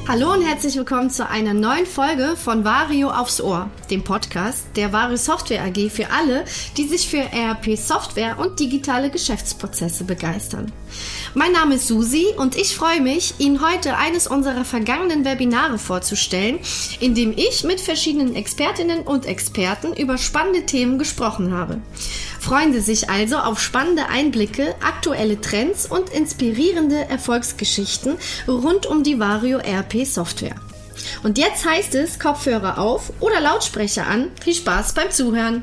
Hallo und herzlich willkommen zu einer neuen Folge von Vario aufs Ohr, dem Podcast der Vario Software AG für alle, die sich für ERP-Software und digitale Geschäftsprozesse begeistern. Mein Name ist Susi und ich freue mich, Ihnen heute eines unserer vergangenen Webinare vorzustellen, in dem ich mit verschiedenen Expertinnen und Experten über spannende Themen gesprochen habe. Freuen Sie sich also auf spannende Einblicke, aktuelle Trends und inspirierende Erfolgsgeschichten rund um die Vario ERP-Software. Und jetzt heißt es Kopfhörer auf oder Lautsprecher an. Viel Spaß beim Zuhören!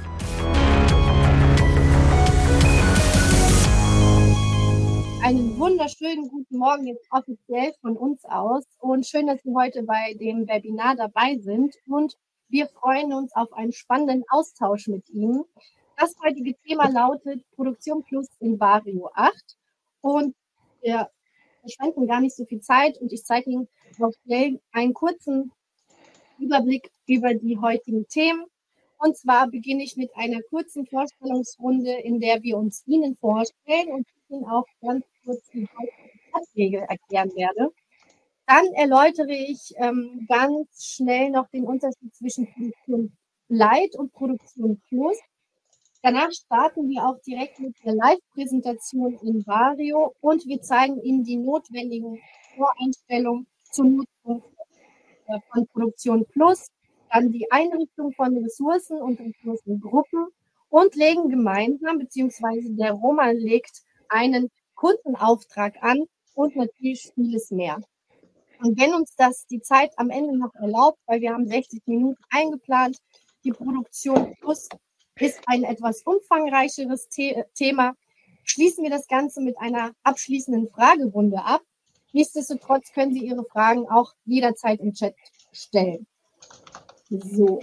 Einen wunderschönen guten Morgen jetzt offiziell von uns aus und schön, dass Sie heute bei dem Webinar dabei sind und wir freuen uns auf einen spannenden Austausch mit Ihnen. Das heutige Thema lautet Produktion Plus in Vario 8 und wir verschwenden gar nicht so viel Zeit und ich zeige Ihnen noch schnell einen kurzen Überblick über die heutigen Themen. Und zwar beginne ich mit einer kurzen Vorstellungsrunde, in der wir uns Ihnen vorstellen und Ihnen auch ganz kurz die Regel erklären werde. Dann erläutere ich ganz schnell noch den Unterschied zwischen Produktion Light und Produktion Plus. Danach starten wir auch direkt mit der Live-Präsentation in Vario und wir zeigen Ihnen die notwendigen Voreinstellungen zur Nutzung von Produktion Plus, dann die Einrichtung von Ressourcen und Ressourcengruppen und legen gemeinsam, beziehungsweise der Roman legt einen Kundenauftrag an und natürlich vieles mehr. Und wenn uns das die Zeit am Ende noch erlaubt, weil wir haben 60 Minuten eingeplant, die Produktion Plus ist ein etwas umfangreicheres Thema, schließen wir das Ganze mit einer abschließenden Fragerunde ab. Nichtsdestotrotz können Sie Ihre Fragen auch jederzeit im Chat stellen. So.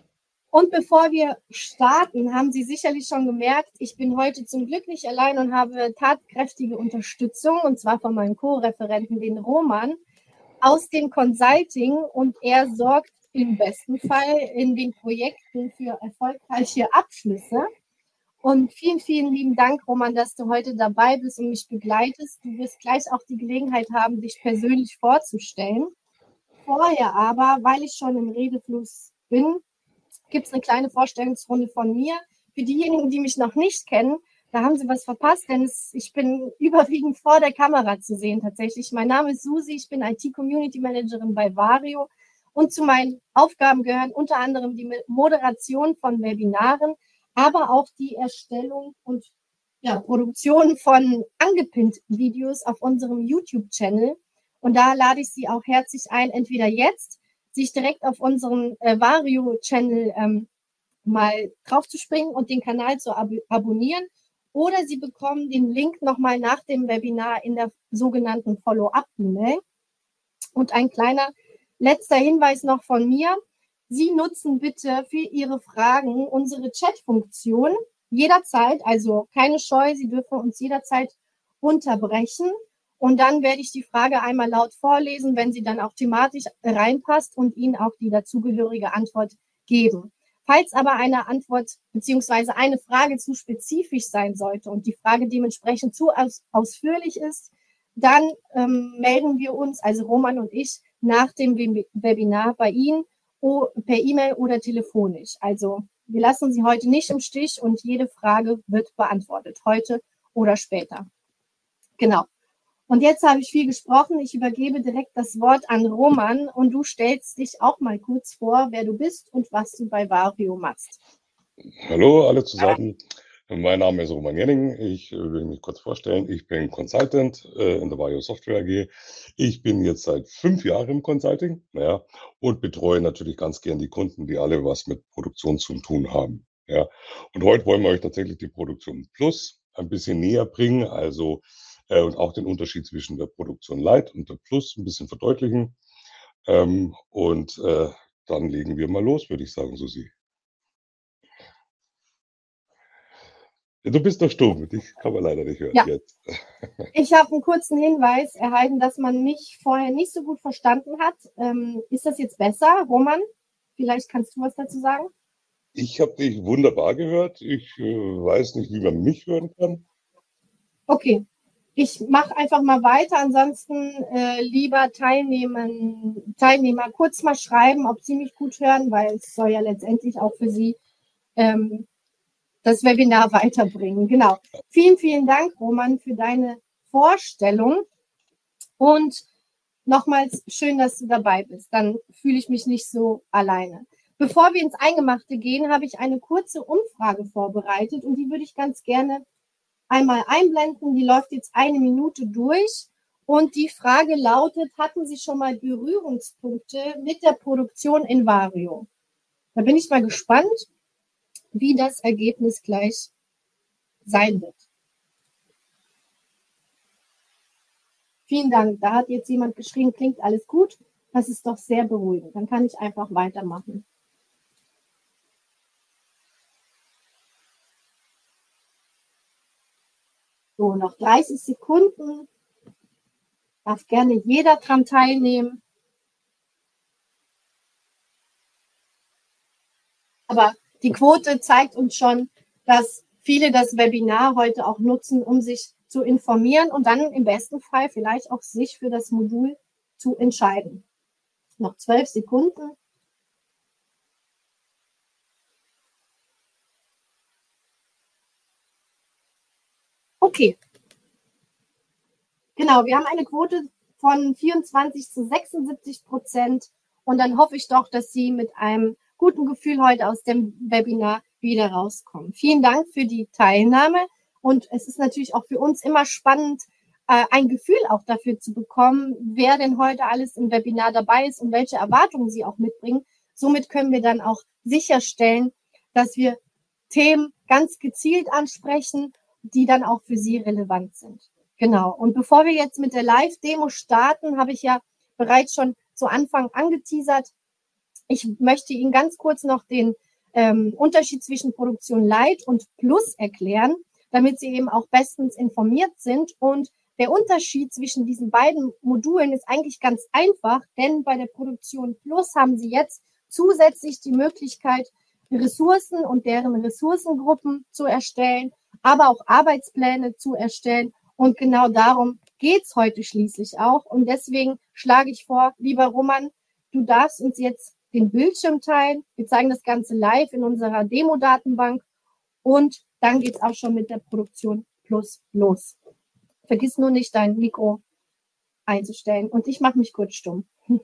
Und bevor wir starten, haben Sie sicherlich schon gemerkt, ich bin heute zum Glück nicht allein und habe tatkräftige Unterstützung, und zwar von meinem Co-Referenten, den Roman, aus dem Consulting, und er sorgt im besten Fall in den Projekten für erfolgreiche Abschlüsse. Und vielen, vielen lieben Dank, Roman, dass du heute dabei bist und mich begleitest. Du wirst gleich auch die Gelegenheit haben, dich persönlich vorzustellen. Vorher aber, weil ich schon im Redefluss bin, gibt es eine kleine Vorstellungsrunde von mir. Für diejenigen, die mich noch nicht kennen, da haben sie was verpasst, denn ich bin überwiegend vor der Kamera zu sehen tatsächlich. Mein Name ist Susi, ich bin IT-Community-Managerin bei Vario und zu meinen Aufgaben gehören unter anderem die Moderation von Webinaren, aber auch die Erstellung und Produktion von angepinnt-Videos auf unserem YouTube-Channel. Und da lade ich Sie auch herzlich ein, entweder jetzt sich direkt auf unseren Vario-Channel mal drauf zu springen und den Kanal zu abonnieren, oder Sie bekommen den Link nochmal nach dem Webinar in der sogenannten Follow-up-E-Mail. Und ein kleiner letzter Hinweis noch von mir. Sie nutzen bitte für Ihre Fragen unsere Chat-Funktion jederzeit, also keine Scheu, Sie dürfen uns jederzeit unterbrechen. Und dann werde ich die Frage einmal laut vorlesen, wenn sie dann auch thematisch reinpasst, und Ihnen auch die dazugehörige Antwort geben. Falls aber eine Antwort bzw. eine Frage zu spezifisch sein sollte und die Frage dementsprechend zu ausführlich ist, dann melden wir uns, also Roman und ich, nach dem Webinar bei Ihnen per E-Mail oder telefonisch. Also wir lassen Sie heute nicht im Stich und jede Frage wird beantwortet, heute oder später. Genau. Und jetzt habe ich viel gesprochen. Ich übergebe direkt das Wort an Roman und du stellst dich auch mal kurz vor, wer du bist und was du bei Vario machst. Hallo alle zusammen. Mein Name ist Roman Jenning. Ich will mich kurz vorstellen. Ich bin Consultant in der Vario Software AG. Ich bin jetzt seit 5 Jahren im Consulting, und betreue natürlich ganz gern die Kunden, die alle was mit Produktion zu tun haben. Ja. Und heute wollen wir euch tatsächlich die Produktion Plus ein bisschen näher bringen, also und auch den Unterschied zwischen der Produktion Light und der Plus ein bisschen verdeutlichen. Dann legen wir mal los, würde ich sagen, Susi. Du bist doch stumm, dich kann man leider nicht hören jetzt. Ich habe einen kurzen Hinweis erhalten, dass man mich vorher nicht so gut verstanden hat. Ist das jetzt besser, Roman? Vielleicht kannst du was dazu sagen? Ich habe dich wunderbar gehört. Ich weiß nicht, wie man mich hören kann. Okay, Ich mache einfach mal weiter. Ansonsten lieber Teilnehmer kurz mal schreiben, ob sie mich gut hören, weil es soll ja letztendlich auch für sie das Webinar weiterbringen. Genau. Vielen, vielen Dank, Roman, für deine Vorstellung. Und nochmals schön, dass du dabei bist. Dann fühle ich mich nicht so alleine. Bevor wir ins Eingemachte gehen, habe ich eine kurze Umfrage vorbereitet und die würde ich ganz gerne einmal einblenden. Die läuft jetzt 1 Minute durch und die Frage lautet: Hatten Sie schon mal Berührungspunkte mit der Produktion in Vario? Da bin ich mal gespannt, wie das Ergebnis gleich sein wird. Vielen Dank. Da hat jetzt jemand geschrieben, klingt alles gut. Das ist doch sehr beruhigend. Dann kann ich einfach weitermachen. So, noch 30 Sekunden. Darf gerne jeder dran teilnehmen. Aber die Quote zeigt uns schon, dass viele das Webinar heute auch nutzen, um sich zu informieren und dann im besten Fall vielleicht auch sich für das Modul zu entscheiden. Noch 12 Sekunden. Okay. Genau, wir haben eine Quote von 24-76% und dann hoffe ich doch, dass Sie mit einem guten Gefühl heute aus dem Webinar wieder rauskommen. Vielen Dank für die Teilnahme und es ist natürlich auch für uns immer spannend, ein Gefühl auch dafür zu bekommen, wer denn heute alles im Webinar dabei ist und welche Erwartungen Sie auch mitbringen. Somit können wir dann auch sicherstellen, dass wir Themen ganz gezielt ansprechen, die dann auch für Sie relevant sind. Genau. Und bevor wir jetzt mit der Live-Demo starten, habe ich ja bereits schon zu Anfang angeteasert. Ich möchte Ihnen ganz kurz noch den Unterschied zwischen Produktion Light und Plus erklären, damit Sie eben auch bestens informiert sind. Und der Unterschied zwischen diesen beiden Modulen ist eigentlich ganz einfach, denn bei der Produktion Plus haben Sie jetzt zusätzlich die Möglichkeit, Ressourcen und deren Ressourcengruppen zu erstellen, aber auch Arbeitspläne zu erstellen. Und genau darum geht es heute schließlich auch. Und deswegen schlage ich vor, lieber Roman, du darfst uns jetzt den Bildschirm teilen. Wir zeigen das Ganze live in unserer Demo-Datenbank. Und dann geht es auch schon mit der Produktion Plus los. Vergiss nur nicht, dein Mikro einzustellen. Und ich mache mich kurz stumm.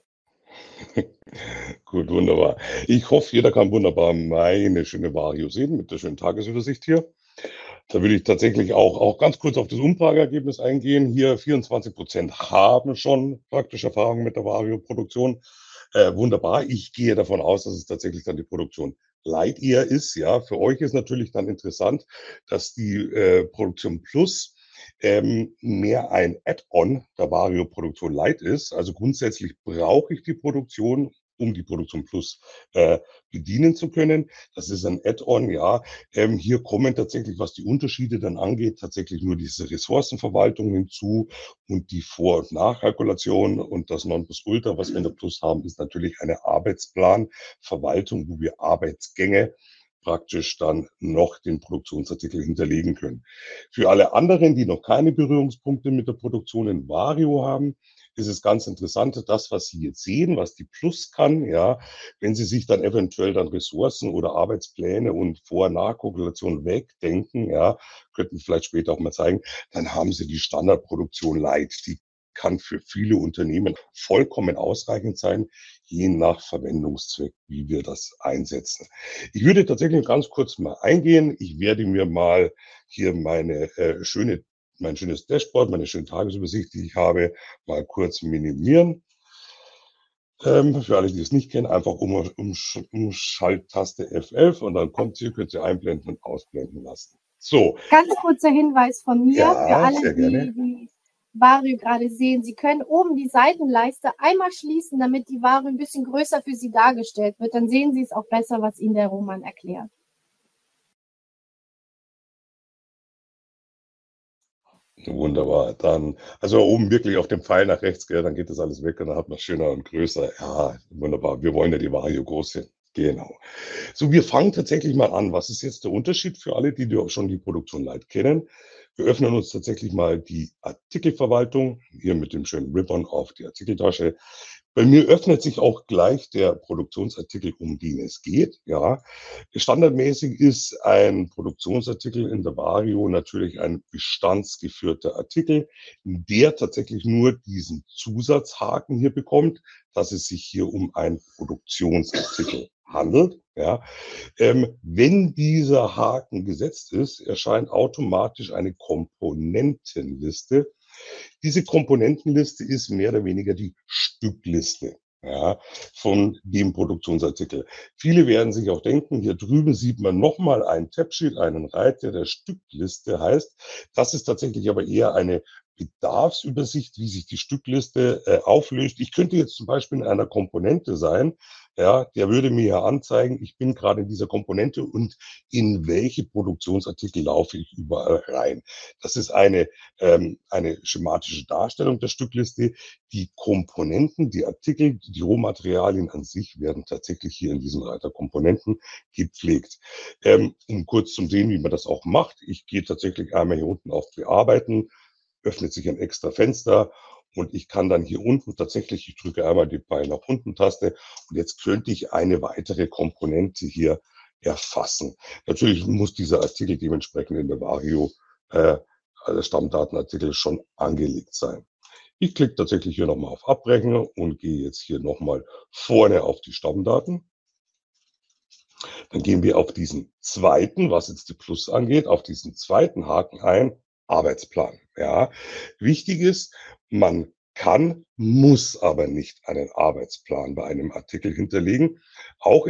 Gut, wunderbar. Ich hoffe, jeder kann wunderbar meine schöne Vario sehen mit der schönen Tagesübersicht hier. Da würde ich tatsächlich auch ganz kurz auf das Umfrageergebnis eingehen. Hier 24% haben schon praktische Erfahrung mit der Vario-Produktion. Wunderbar. Ich gehe davon aus, dass es tatsächlich dann die Produktion Light eher ist. Ja, für euch ist natürlich dann interessant, dass die Produktion Plus mehr ein Add-on der Vario-Produktion Light ist. Also grundsätzlich brauche ich die Produktion, um die Produktion Plus bedienen zu können. Das ist ein Add-on, ja. Hier kommen tatsächlich, was die Unterschiede dann angeht, tatsächlich nur diese Ressourcenverwaltung hinzu und die Vor- und Nachkalkulation. Und das Nonplusultra, was wir in der Plus haben, ist natürlich eine Arbeitsplanverwaltung, wo wir Arbeitsgänge praktisch dann noch den Produktionsartikel hinterlegen können. Für alle anderen, die noch keine Berührungspunkte mit der Produktion in Vario haben, ist es ganz interessant, das, was Sie jetzt sehen, was die Plus kann, ja, wenn Sie sich dann eventuell dann Ressourcen oder Arbeitspläne und Vor- und Nachkalkulation wegdenken, ja, könnten vielleicht später auch mal zeigen, dann haben Sie die Standardproduktion Light. Die kann für viele Unternehmen vollkommen ausreichend sein, je nach Verwendungszweck, wie wir das einsetzen. Ich würde tatsächlich ganz kurz mal eingehen. Ich werde mir mal hier mein schönes Dashboard, meine schöne Tagesübersicht, die ich habe, mal kurz minimieren. Für alle, die es nicht kennen, einfach Umschalttaste F11 und dann kommt sie, könnt ihr einblenden und ausblenden lassen. So. Ganz kurzer Hinweis von mir Ja, für alle, die Vario gerade sehen. Sie können oben die Seitenleiste einmal schließen, damit die Vario ein bisschen größer für Sie dargestellt wird. Dann sehen Sie es auch besser, was Ihnen der Roman erklärt. Wunderbar. Dann, also oben wirklich auf dem Pfeil nach rechts, gell, dann geht das alles weg und dann hat man es schöner und größer. Ja, wunderbar. Wir wollen ja die Vario groß sehen. Genau. So, wir fangen tatsächlich mal an. Was ist jetzt der Unterschied für alle, die schon die Produktion Light kennen? Wir öffnen uns tatsächlich mal die Artikelverwaltung, hier mit dem schönen Ribbon auf die Artikeltasche. Bei mir öffnet sich auch gleich der Produktionsartikel, um den es geht. Ja, standardmäßig ist ein Produktionsartikel in der Vario natürlich ein bestandsgeführter Artikel, der tatsächlich nur diesen Zusatzhaken hier bekommt, dass es sich hier um einen Produktionsartikel handelt. Ja, wenn dieser Haken gesetzt ist, erscheint automatisch eine Komponentenliste. Diese Komponentenliste ist mehr oder weniger die Stückliste, ja, von dem Produktionsartikel. Viele werden sich auch denken, hier drüben sieht man nochmal ein Tabsheet, einen Reiter, der Stückliste heißt. Das ist tatsächlich aber eher eine Bedarfsübersicht, wie sich die Stückliste auflöst. Ich könnte jetzt zum Beispiel in einer Komponente sein, ja, der würde mir ja anzeigen, ich bin gerade in dieser Komponente und in welche Produktionsartikel laufe ich überall rein. Das ist eine schematische Darstellung der Stückliste. Die Komponenten, die Artikel, die Rohmaterialien an sich werden tatsächlich hier in diesem Reiter Komponenten gepflegt. Um kurz zu sehen, wie man das auch macht. Ich gehe tatsächlich einmal hier unten auf Bearbeiten, öffnet sich ein extra Fenster und ich kann dann hier unten tatsächlich, ich drücke einmal die Pfeil nach unten Taste und jetzt könnte ich eine weitere Komponente hier erfassen. Natürlich muss dieser Artikel dementsprechend in der Vario als Stammdatenartikel schon angelegt sein. Ich klicke tatsächlich hier nochmal auf Abbrechen und gehe jetzt hier nochmal vorne auf die Stammdaten. Dann gehen wir auf diesen zweiten, was jetzt die Plus angeht, auf diesen zweiten Haken ein, Arbeitsplan. Ja, wichtig ist, man kann, muss aber nicht einen Arbeitsplan bei einem Artikel hinterlegen. Auch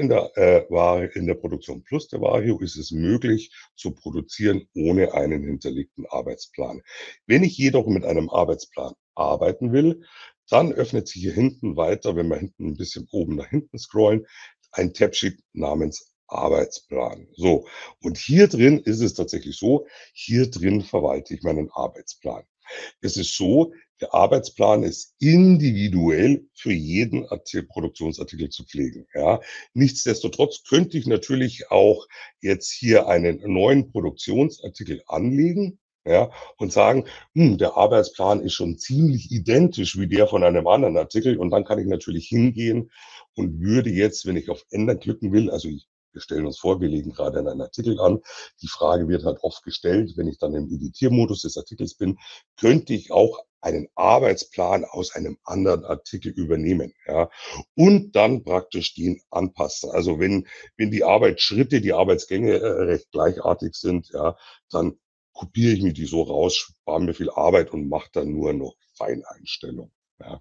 in der Produktion Plus der Vario ist es möglich zu produzieren ohne einen hinterlegten Arbeitsplan. Wenn ich jedoch mit einem Arbeitsplan arbeiten will, dann öffnet sich hier hinten weiter, wenn wir hinten ein bisschen oben nach hinten scrollen, ein Tabsheet namens Arbeitsplan. So, und hier drin ist es tatsächlich so, hier drin verwalte ich meinen Arbeitsplan. Es ist so, der Arbeitsplan ist individuell für jeden Produktionsartikel zu pflegen. Ja. Nichtsdestotrotz könnte ich natürlich auch jetzt hier einen neuen Produktionsartikel anlegen. Ja, und sagen, der Arbeitsplan ist schon ziemlich identisch wie der von einem anderen Artikel. Und dann kann ich natürlich hingehen und würde jetzt, wenn ich auf Ändern klicken will, wir stellen uns vor, wir legen gerade einen Artikel an. Die Frage wird halt oft gestellt, wenn ich dann im Editiermodus des Artikels bin, könnte ich auch einen Arbeitsplan aus einem anderen Artikel übernehmen, ja, und dann praktisch den anpassen. Also wenn die Arbeitsschritte, die Arbeitsgänge recht gleichartig sind, ja, dann kopiere ich mir die so raus, spare mir viel Arbeit und mache dann nur noch Feineinstellungen. Ja.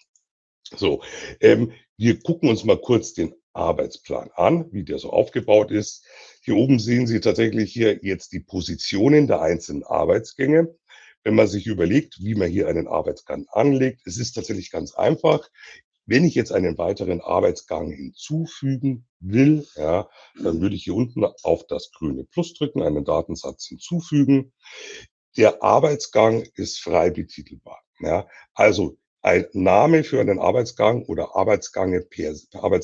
So, wir gucken uns mal kurz den Arbeitsplan an, wie der so aufgebaut ist. Hier oben sehen Sie tatsächlich hier jetzt die Positionen der einzelnen Arbeitsgänge. Wenn man sich überlegt, wie man hier einen Arbeitsgang anlegt, es ist tatsächlich ganz einfach. Wenn ich jetzt einen weiteren Arbeitsgang hinzufügen will, ja, dann würde ich hier unten auf das grüne Plus drücken, einen Datensatz hinzufügen. Der Arbeitsgang ist frei betitelbar. Ja. Also ein Name für einen Arbeitsgang oder Arbeitsgänge per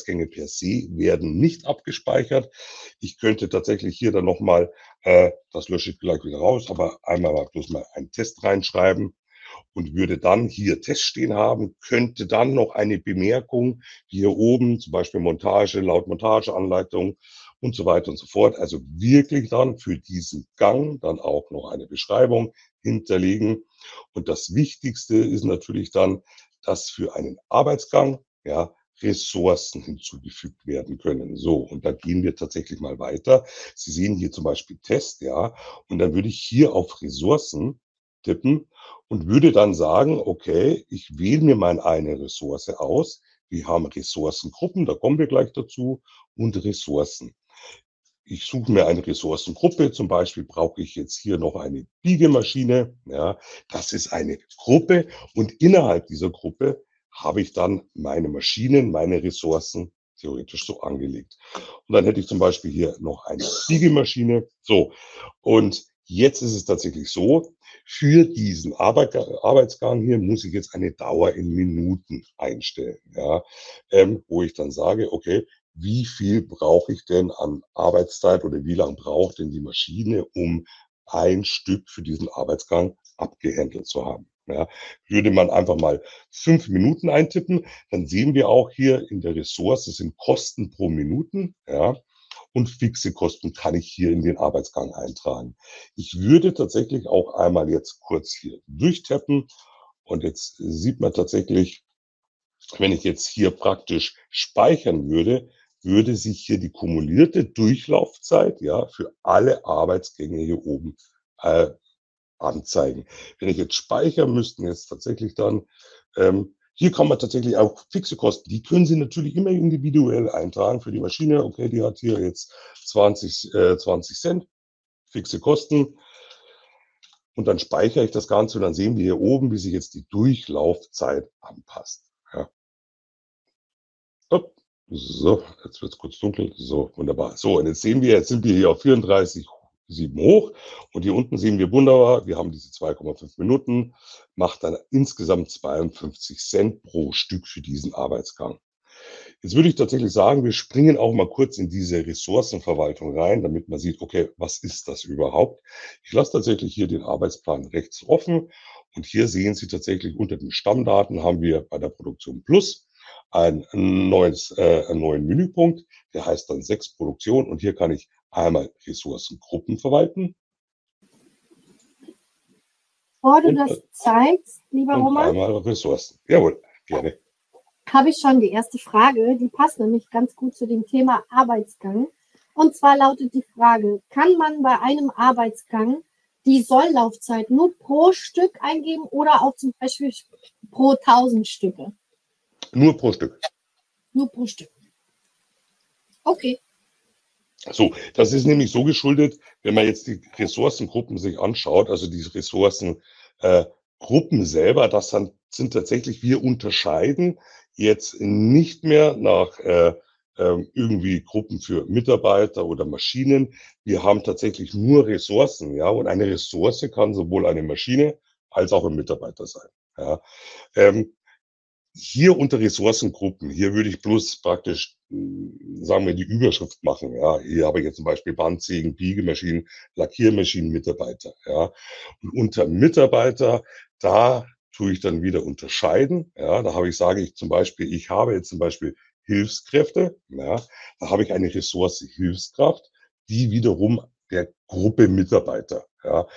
se werden nicht abgespeichert. Ich könnte tatsächlich hier dann nochmal, das lösche ich gleich wieder raus, aber einmal mal bloß mal einen Test reinschreiben und würde dann hier Test stehen haben, könnte dann noch eine Bemerkung hier oben, zum Beispiel Montage, laut Montageanleitung und so weiter und so fort. Also wirklich dann für diesen Gang dann auch noch eine Beschreibung hinterlegen. Und das Wichtigste ist natürlich dann, dass für einen Arbeitsgang, ja, Ressourcen hinzugefügt werden können. So, und da gehen wir tatsächlich mal weiter. Sie sehen hier zum Beispiel Test, ja, und dann würde ich hier auf Ressourcen tippen und würde dann sagen, okay, ich wähle mir mal eine Ressource aus. Wir haben Ressourcengruppen, da kommen wir gleich dazu, und Ressourcen. Ich suche mir eine Ressourcengruppe, zum Beispiel brauche ich jetzt hier noch eine Biegemaschine. Ja, das ist eine Gruppe und innerhalb dieser Gruppe habe ich dann meine Maschinen, meine Ressourcen theoretisch so angelegt. Und dann hätte ich zum Beispiel hier noch eine Biegemaschine. So, und jetzt ist es tatsächlich so, für diesen Arbeitsgang hier muss ich jetzt eine Dauer in Minuten einstellen, ja, wo ich dann sage, okay, wie viel brauche ich denn an Arbeitszeit oder wie lang braucht denn die Maschine, um ein Stück für diesen Arbeitsgang abgehandelt zu haben. Ja, würde man einfach mal 5 Minuten eintippen, dann sehen wir auch hier in der Ressource sind Kosten pro Minuten, ja, und fixe Kosten kann ich hier in den Arbeitsgang eintragen. Ich würde tatsächlich auch einmal jetzt kurz hier durchtappen und jetzt sieht man tatsächlich, wenn ich jetzt hier praktisch speichern würde, würde sich hier die kumulierte Durchlaufzeit, ja, für alle Arbeitsgänge hier oben äh, anzeigen. Wenn ich jetzt speichere, müssten jetzt tatsächlich dann, hier kann man tatsächlich auch fixe Kosten, die können Sie natürlich immer individuell eintragen für die Maschine. Okay, die hat hier jetzt 20 Cent fixe Kosten und dann speichere ich das Ganze und dann sehen wir hier oben, wie sich jetzt die Durchlaufzeit anpasst. Ja. Hopp. So, jetzt wird es kurz dunkel. So, wunderbar. So, und jetzt sehen wir, jetzt sind wir hier auf 34,7 hoch und hier unten sehen wir wunderbar, wir haben diese 2,5 Minuten, macht dann insgesamt 52 Cent pro Stück für diesen Arbeitsgang. Jetzt würde ich tatsächlich sagen, wir springen auch mal kurz in diese Ressourcenverwaltung rein, damit man sieht, okay, was ist das überhaupt? Ich lasse tatsächlich hier den Arbeitsplan rechts offen und hier sehen Sie tatsächlich unter den Stammdaten haben wir bei der Produktion Plus einen neuen Menüpunkt, der heißt dann 6 Produktion und hier kann ich einmal Ressourcengruppen verwalten. Bevor du das zeigst, lieber und Roman, einmal Ressourcen. Jawohl, gerne. habe ich schon die erste Frage, die passt nämlich ganz gut zu dem Thema Arbeitsgang. Und zwar lautet die Frage, kann man bei einem Arbeitsgang die Solllaufzeit nur pro Stück eingeben oder auch zum Beispiel pro 1000 Stücke? Nur pro Stück. Nur pro Stück. Okay. So, das ist nämlich so geschuldet, wenn man jetzt die Ressourcengruppen sich anschaut, also die Ressourcengruppen selber, das sind tatsächlich, wir unterscheiden jetzt nicht mehr nach irgendwie Gruppen für Mitarbeiter oder Maschinen. Wir haben tatsächlich nur Ressourcen, ja, und eine Ressource kann sowohl eine Maschine als auch ein Mitarbeiter sein. Ja. Hier unter Ressourcengruppen, hier würde ich bloß praktisch, sagen wir, die Überschrift machen. Ja, hier habe ich jetzt zum Beispiel Bandsägen, Biegemaschinen, Lackiermaschinen, Mitarbeiter. Ja, und unter Mitarbeiter, da tue ich dann wieder unterscheiden. Ja, da sage ich zum Beispiel, ich habe jetzt zum Beispiel Hilfskräfte. Ja, da habe ich eine Ressource Hilfskraft, die wiederum der Gruppe Mitarbeiter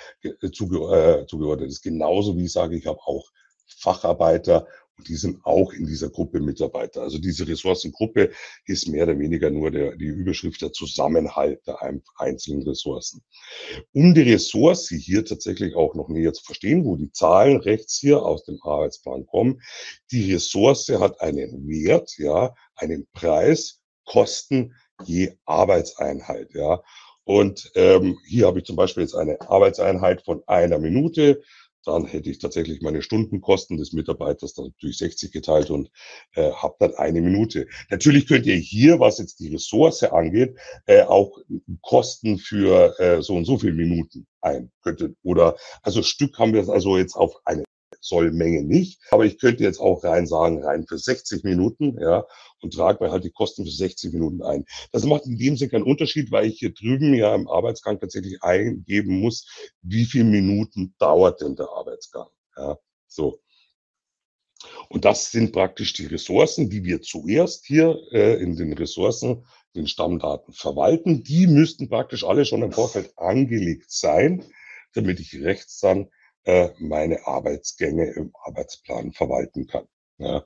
zugeordnet ist. Genauso wie ich sage, ich habe auch Facharbeiter und die sind auch in dieser Gruppe Mitarbeiter. Also diese Ressourcengruppe ist mehr oder weniger nur die Überschrift der Zusammenhalt der einzelnen Ressourcen. Um die Ressource hier tatsächlich auch noch näher zu verstehen, wo die Zahlen rechts hier aus dem Arbeitsplan kommen, die Ressource hat einen Wert, ja, einen Preis, Kosten je Arbeitseinheit, ja. Und hier habe ich zum Beispiel jetzt eine Arbeitseinheit von 1 Minute. Dann hätte ich tatsächlich meine Stundenkosten des Mitarbeiters dann durch 60 geteilt und habe dann 1 Minute. Natürlich könnt ihr hier, was jetzt die Ressource angeht, auch Kosten für so und so viele Minuten oder also Stück haben wir es also jetzt auf eine Sollmenge nicht, aber ich könnte jetzt auch rein für 60 Minuten, ja, und trage mir halt die Kosten für 60 Minuten ein. Das macht in dem Sinne keinen Unterschied, weil ich hier drüben ja im Arbeitsgang tatsächlich eingeben muss, wie viele Minuten dauert denn der Arbeitsgang. Ja, so. Und das sind praktisch die Ressourcen, die wir zuerst hier in den Ressourcen, den Stammdaten verwalten. Die müssten praktisch alle schon im Vorfeld angelegt sein, damit ich rechts dann meine Arbeitsgänge im Arbeitsplan verwalten kann. Ja.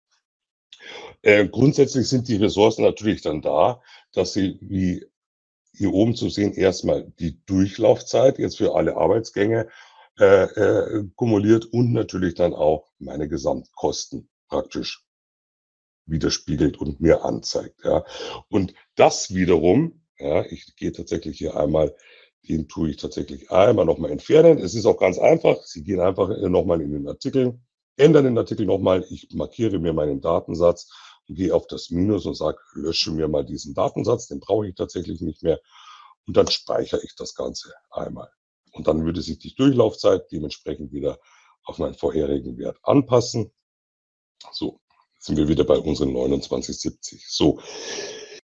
Grundsätzlich sind die Ressourcen natürlich dann da, dass sie, wie hier oben zu sehen, erstmal die Durchlaufzeit jetzt für alle Arbeitsgänge kumuliert und natürlich dann auch meine Gesamtkosten praktisch widerspiegelt und mir anzeigt. Ja. Und das wiederum, ja, ich gehe tatsächlich hier einmal, den tue ich tatsächlich einmal nochmal entfernen. Es ist auch ganz einfach. Sie gehen einfach nochmal in den Artikel, ändern den Artikel nochmal. Ich markiere mir meinen Datensatz und gehe auf das Minus und sage, lösche mir mal diesen Datensatz. Den brauche ich tatsächlich nicht mehr. Und dann speichere ich das Ganze einmal. Und dann würde sich die Durchlaufzeit dementsprechend wieder auf meinen vorherigen Wert anpassen. So, sind wir wieder bei unseren 29,70. So,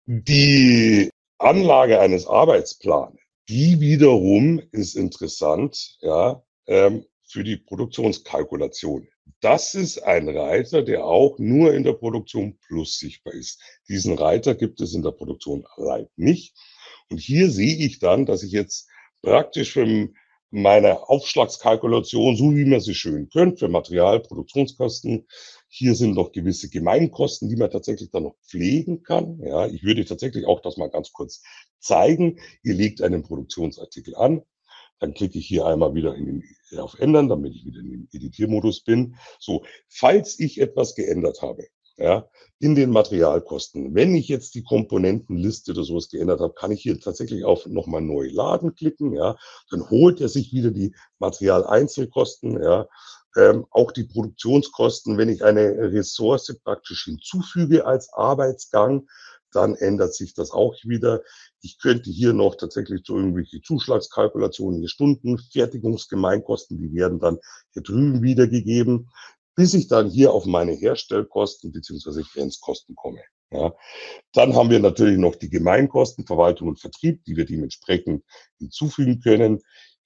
Die Anlage eines Arbeitsplanes, die wiederum ist interessant, ja, für die Produktionskalkulation. Das ist ein Reiter, der auch nur in der Produktion Plus sichtbar ist. Diesen Reiter gibt es in der Produktion allein nicht. Und hier sehe ich dann, dass ich jetzt praktisch für meine Aufschlagskalkulation, so wie man sie schön kennt, für Material, Produktionskosten, hier sind noch gewisse Gemeinkosten, die man tatsächlich dann noch pflegen kann. Ja, ich würde tatsächlich auch das mal ganz kurz zeigen. Ihr legt einen Produktionsartikel an. Dann klicke ich hier einmal wieder auf Ändern, damit ich wieder in den Editiermodus bin. So, falls ich etwas geändert habe, ja, in den Materialkosten, wenn ich jetzt die Komponentenliste oder sowas geändert habe, kann ich hier tatsächlich auf nochmal neu laden klicken. Ja, dann holt er sich wieder die Materialeinzelkosten. Ja, auch die Produktionskosten, wenn ich eine Ressource praktisch hinzufüge als Arbeitsgang, dann ändert sich das auch wieder. Ich könnte hier noch tatsächlich so irgendwelche Zuschlagskalkulationen, die Stunden, Fertigungsgemeinkosten, die werden dann hier drüben wiedergegeben, bis ich dann hier auf meine Herstellkosten bzw. Grenzkosten komme. Ja. Dann haben wir natürlich noch die Gemeinkosten, Verwaltung und Vertrieb, die wir dementsprechend hinzufügen können.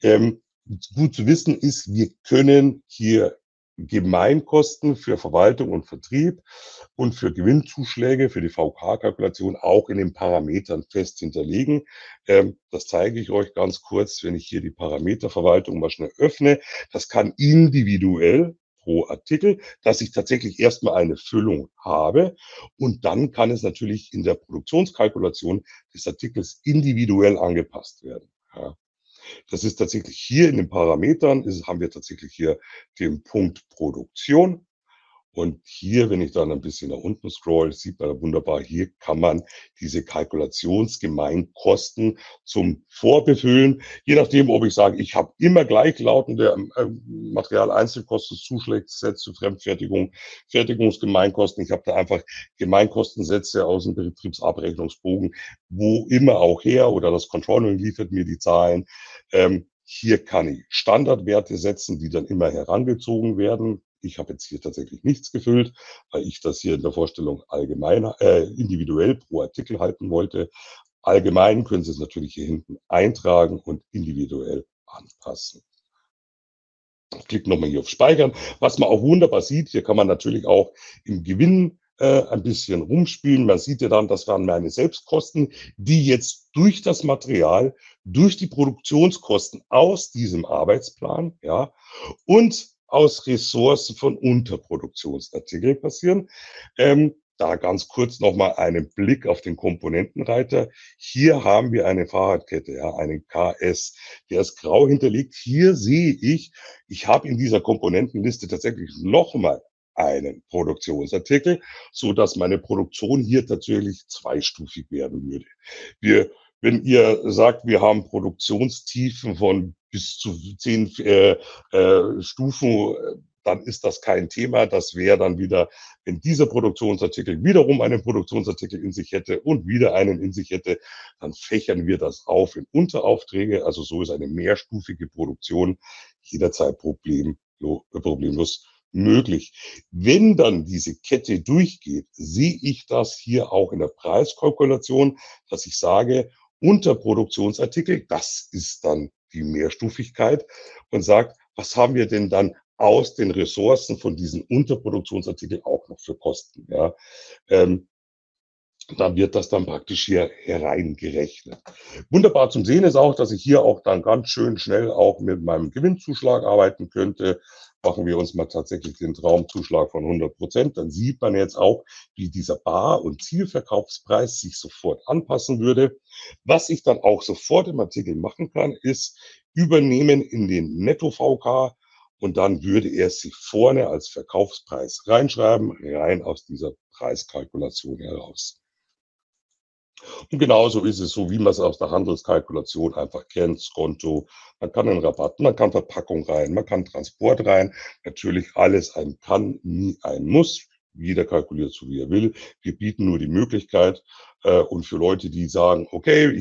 Gut zu wissen ist, wir können hier Gemeinkosten für Verwaltung und Vertrieb und für Gewinnzuschläge, für die VK-Kalkulation auch in den Parametern fest hinterlegen. Das zeige ich euch ganz kurz, wenn ich hier die Parameterverwaltung mal schnell öffne. Das kann individuell pro Artikel, dass ich tatsächlich erstmal eine Füllung habe und dann kann es natürlich in der Produktionskalkulation des Artikels individuell angepasst werden. Ja. Das ist tatsächlich hier in den Parametern, haben wir tatsächlich hier den Punkt Produktion. Und hier, wenn ich dann ein bisschen nach unten scroll, sieht man wunderbar, hier kann man diese Kalkulationsgemeinkosten zum Vorbefüllen, je nachdem, ob ich sage, ich habe immer gleichlautende Materialeinzelkostenzuschlagssätze, Fremdfertigung, Fertigungsgemeinkosten. Ich habe da einfach Gemeinkostensätze aus dem Betriebsabrechnungsbogen, wo immer auch her, oder das Controlling liefert mir die Zahlen. Hier kann ich Standardwerte setzen, die dann immer herangezogen werden. Ich habe jetzt hier tatsächlich nichts gefüllt, weil ich das hier in der Vorstellung allgemein, individuell pro Artikel halten wollte. Allgemein können Sie es natürlich hier hinten eintragen und individuell anpassen. Ich klicke nochmal hier auf Speichern. Was man auch wunderbar sieht, hier kann man natürlich auch im Gewinn ein bisschen rumspielen. Man sieht ja dann, das waren meine Selbstkosten, die jetzt durch das Material, durch die Produktionskosten aus diesem Arbeitsplan, ja, und aus Ressourcen von Unterproduktionsartikeln passieren. Da ganz kurz nochmal einen Blick auf den Komponentenreiter. Hier haben wir eine Fahrradkette, ja, einen KS, der ist grau hinterlegt. Hier sehe ich habe in dieser Komponentenliste tatsächlich nochmal einen Produktionsartikel, so dass meine Produktion hier tatsächlich zweistufig werden würde. Wenn ihr sagt, wir haben Produktionstiefen von bis zu 10 Stufen, dann ist das kein Thema. Das wäre dann wieder, wenn dieser Produktionsartikel wiederum einen Produktionsartikel in sich hätte und wieder einen in sich hätte, dann fächern wir das auf in Unteraufträge. Also so ist eine mehrstufige Produktion jederzeit problemlos möglich. Wenn dann diese Kette durchgeht, sehe ich das hier auch in der Preiskalkulation, dass ich sage, Unterproduktionsartikel, das ist dann die Mehrstufigkeit und sagt, was haben wir denn dann aus den Ressourcen von diesen Unterproduktionsartikeln auch noch für Kosten? Ja, dann wird das dann praktisch hier hereingerechnet. Wunderbar zum Sehen ist auch, dass ich hier auch dann ganz schön schnell auch mit meinem Gewinnzuschlag arbeiten könnte. Machen wir uns mal tatsächlich den Traumzuschlag von 100%. Dann sieht man jetzt auch, wie dieser Bar- und Zielverkaufspreis sich sofort anpassen würde. Was ich dann auch sofort im Artikel machen kann, ist übernehmen in den Netto-VK und dann würde er sich vorne als Verkaufspreis reinschreiben, rein aus dieser Preiskalkulation heraus. Und genauso ist es so, wie man es aus der Handelskalkulation einfach kennt, Skonto. Man kann einen Rabatt, man kann Verpackung rein, man kann Transport rein. Natürlich alles ein Kann, nie ein Muss. Jeder kalkuliert so, wie er will. Wir bieten nur die Möglichkeit. Und für Leute, die sagen, okay, ich habe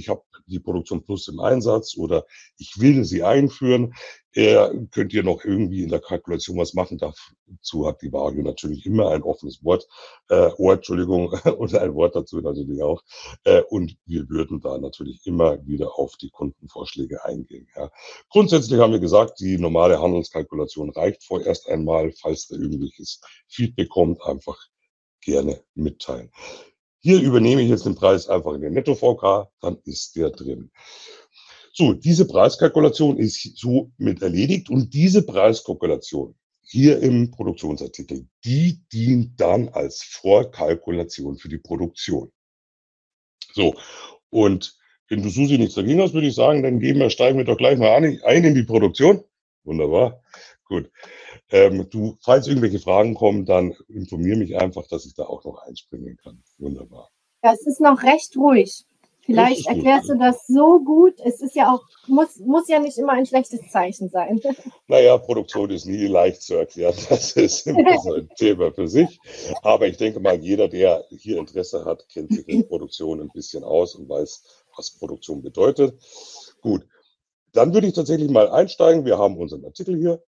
die Produktion Plus im Einsatz oder ich will sie einführen. Könnt ihr noch irgendwie in der Kalkulation was machen? Dazu hat die Vario natürlich immer ein offenes Ohr, Entschuldigung, und ein Wort dazu natürlich auch. Und wir würden da natürlich immer wieder auf die Kundenvorschläge eingehen. Ja. Grundsätzlich haben wir gesagt, die normale Handelskalkulation reicht vorerst einmal. Falls da irgendwelches Feedback kommt, einfach gerne mitteilen. Hier übernehme ich jetzt den Preis einfach in den Netto-VK, dann ist der drin. So, diese Preiskalkulation ist somit erledigt und diese Preiskalkulation hier im Produktionsartikel, die dient dann als Vorkalkulation für die Produktion. So, und wenn du, Susi, nichts dagegen hast, würde ich sagen, dann steigen wir doch gleich mal ein in die Produktion. Wunderbar, gut. Falls irgendwelche Fragen kommen, dann informiere mich einfach, dass ich da auch noch einspringen kann. Wunderbar. Ja, es ist noch recht ruhig. Vielleicht erklärst du das so gut. Es ist ja auch, muss ja nicht immer ein schlechtes Zeichen sein. Naja, Produktion ist nie leicht zu erklären. Das ist immer so ein Thema für sich. Aber ich denke mal, jeder, der hier Interesse hat, kennt sich in Produktion ein bisschen aus und weiß, was Produktion bedeutet. Gut, dann würde ich tatsächlich mal einsteigen. Wir haben unseren Artikel hier.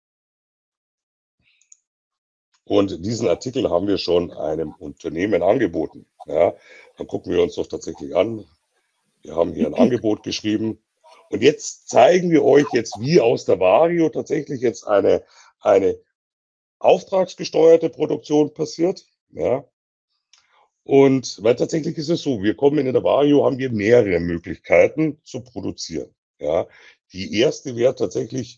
Und diesen Artikel haben wir schon einem Unternehmen angeboten. Ja, dann gucken wir uns doch tatsächlich an. Wir haben hier ein Angebot geschrieben. Und jetzt zeigen wir euch jetzt, wie aus der Vario tatsächlich jetzt eine auftragsgesteuerte Produktion passiert. Ja. Und weil tatsächlich ist es so, wir kommen in der Vario, haben wir mehrere Möglichkeiten zu produzieren. Ja. Die erste wäre tatsächlich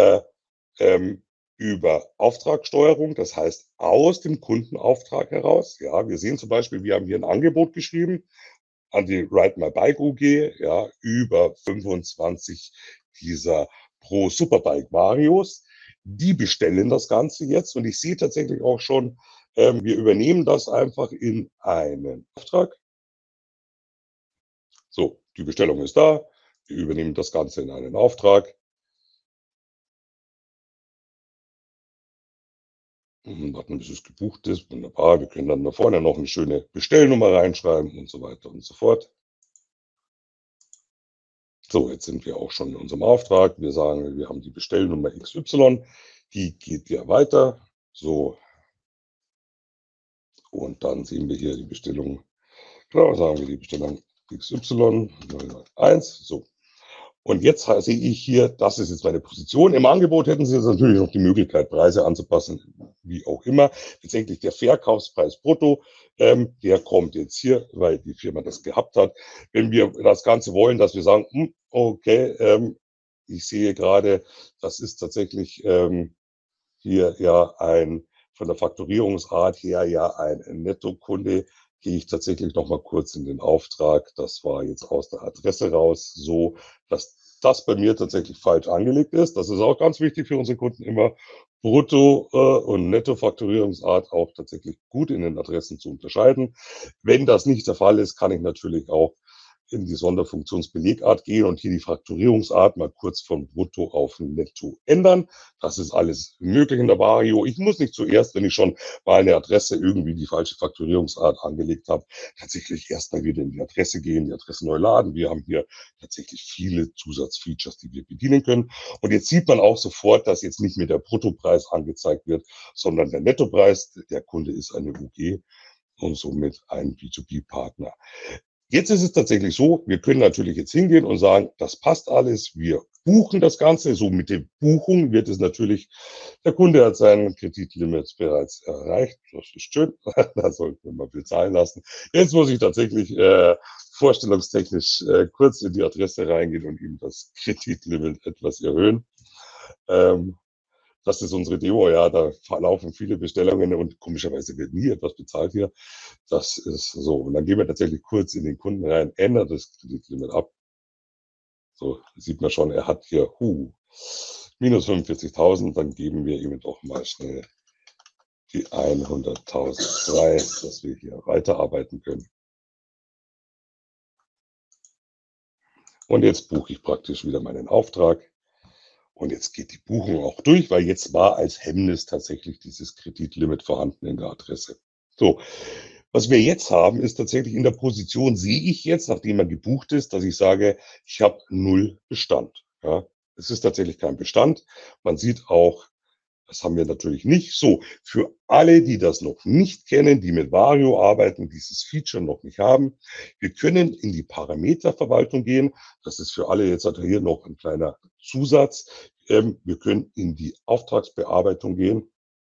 über Auftragssteuerung, das heißt aus dem Kundenauftrag heraus. Ja, wir sehen zum Beispiel, wir haben hier ein Angebot geschrieben an die Ride My Bike UG, ja, über 25 dieser Pro Superbike Varios. Die bestellen das Ganze jetzt und ich sehe tatsächlich auch schon, wir übernehmen das einfach in einen Auftrag. So, die Bestellung ist da. Wir übernehmen das Ganze in einen Auftrag. Warten, bis es gebucht ist. Wunderbar. Wir können dann da vorne noch eine schöne Bestellnummer reinschreiben und so weiter und so fort. So, jetzt sind wir auch schon in unserem Auftrag. Wir sagen, wir haben die Bestellnummer XY. Die geht ja weiter. So. Und dann sehen wir hier die Bestellung. Genau, sagen wir die Bestellung XY 001. So. Und jetzt sehe ich hier, das ist jetzt meine Position. Im Angebot hätten Sie jetzt natürlich noch die Möglichkeit, Preise anzupassen, wie auch immer. Letztendlich der Verkaufspreis brutto, der kommt jetzt hier, weil die Firma das gehabt hat. Wenn wir das Ganze wollen, dass wir sagen, okay, ich sehe gerade, das ist tatsächlich hier ja von der Fakturierungsart her ja ein Nettokunde, gehe ich tatsächlich noch mal kurz in den Auftrag. Das war jetzt aus der Adresse raus so, dass das bei mir tatsächlich falsch angelegt ist. Das ist auch ganz wichtig für unsere Kunden immer, Brutto- und Netto-Fakturierungsart auch tatsächlich gut in den Adressen zu unterscheiden. Wenn das nicht der Fall ist, kann ich natürlich auch in die Sonderfunktionsbelegart gehen und hier die Fakturierungsart mal kurz von Brutto auf Netto ändern. Das ist alles möglich in der Vario. Ich muss nicht zuerst, wenn ich schon mal eine Adresse irgendwie die falsche Fakturierungsart angelegt habe, tatsächlich erstmal wieder in die Adresse gehen, die Adresse neu laden. Wir haben hier tatsächlich viele Zusatzfeatures, die wir bedienen können. Und jetzt sieht man auch sofort, dass jetzt nicht mehr der Bruttopreis angezeigt wird, sondern der Nettopreis. Der Kunde ist eine UG und somit ein B2B-Partner. Jetzt ist es tatsächlich so, wir können natürlich jetzt hingehen und sagen, das passt alles, wir buchen das Ganze. So mit der Buchung wird es natürlich, der Kunde hat seinen Kreditlimit bereits erreicht. Das ist schön, da sollten wir mal bezahlen lassen. Jetzt muss ich tatsächlich vorstellungstechnisch kurz in die Adresse reingehen und ihm das Kreditlimit etwas erhöhen. Das ist unsere Demo, ja, da verlaufen viele Bestellungen und komischerweise wird nie etwas bezahlt hier. Das ist so. Und dann gehen wir tatsächlich kurz in den Kunden rein, ändern das Kreditlimit ab. So, sieht man schon, er hat hier minus 45.000, dann geben wir ihm doch mal schnell die 100.000 frei, dass wir hier weiterarbeiten können. Und jetzt buche ich praktisch wieder meinen Auftrag. Und jetzt geht die Buchung auch durch, weil jetzt war als Hemmnis tatsächlich dieses Kreditlimit vorhanden in der Adresse. So, Was wir jetzt haben, ist tatsächlich in der Position, sehe ich jetzt, nachdem er gebucht ist, dass ich sage, ich habe null Bestand. Ja, es ist tatsächlich kein Bestand. Man sieht auch, das haben wir natürlich nicht. So, für alle, die das noch nicht kennen, die mit Vario arbeiten, dieses Feature noch nicht haben, wir können in die Parameterverwaltung gehen. Das ist für alle jetzt hier noch ein kleiner Zusatz. Wir können in die Auftragsbearbeitung gehen.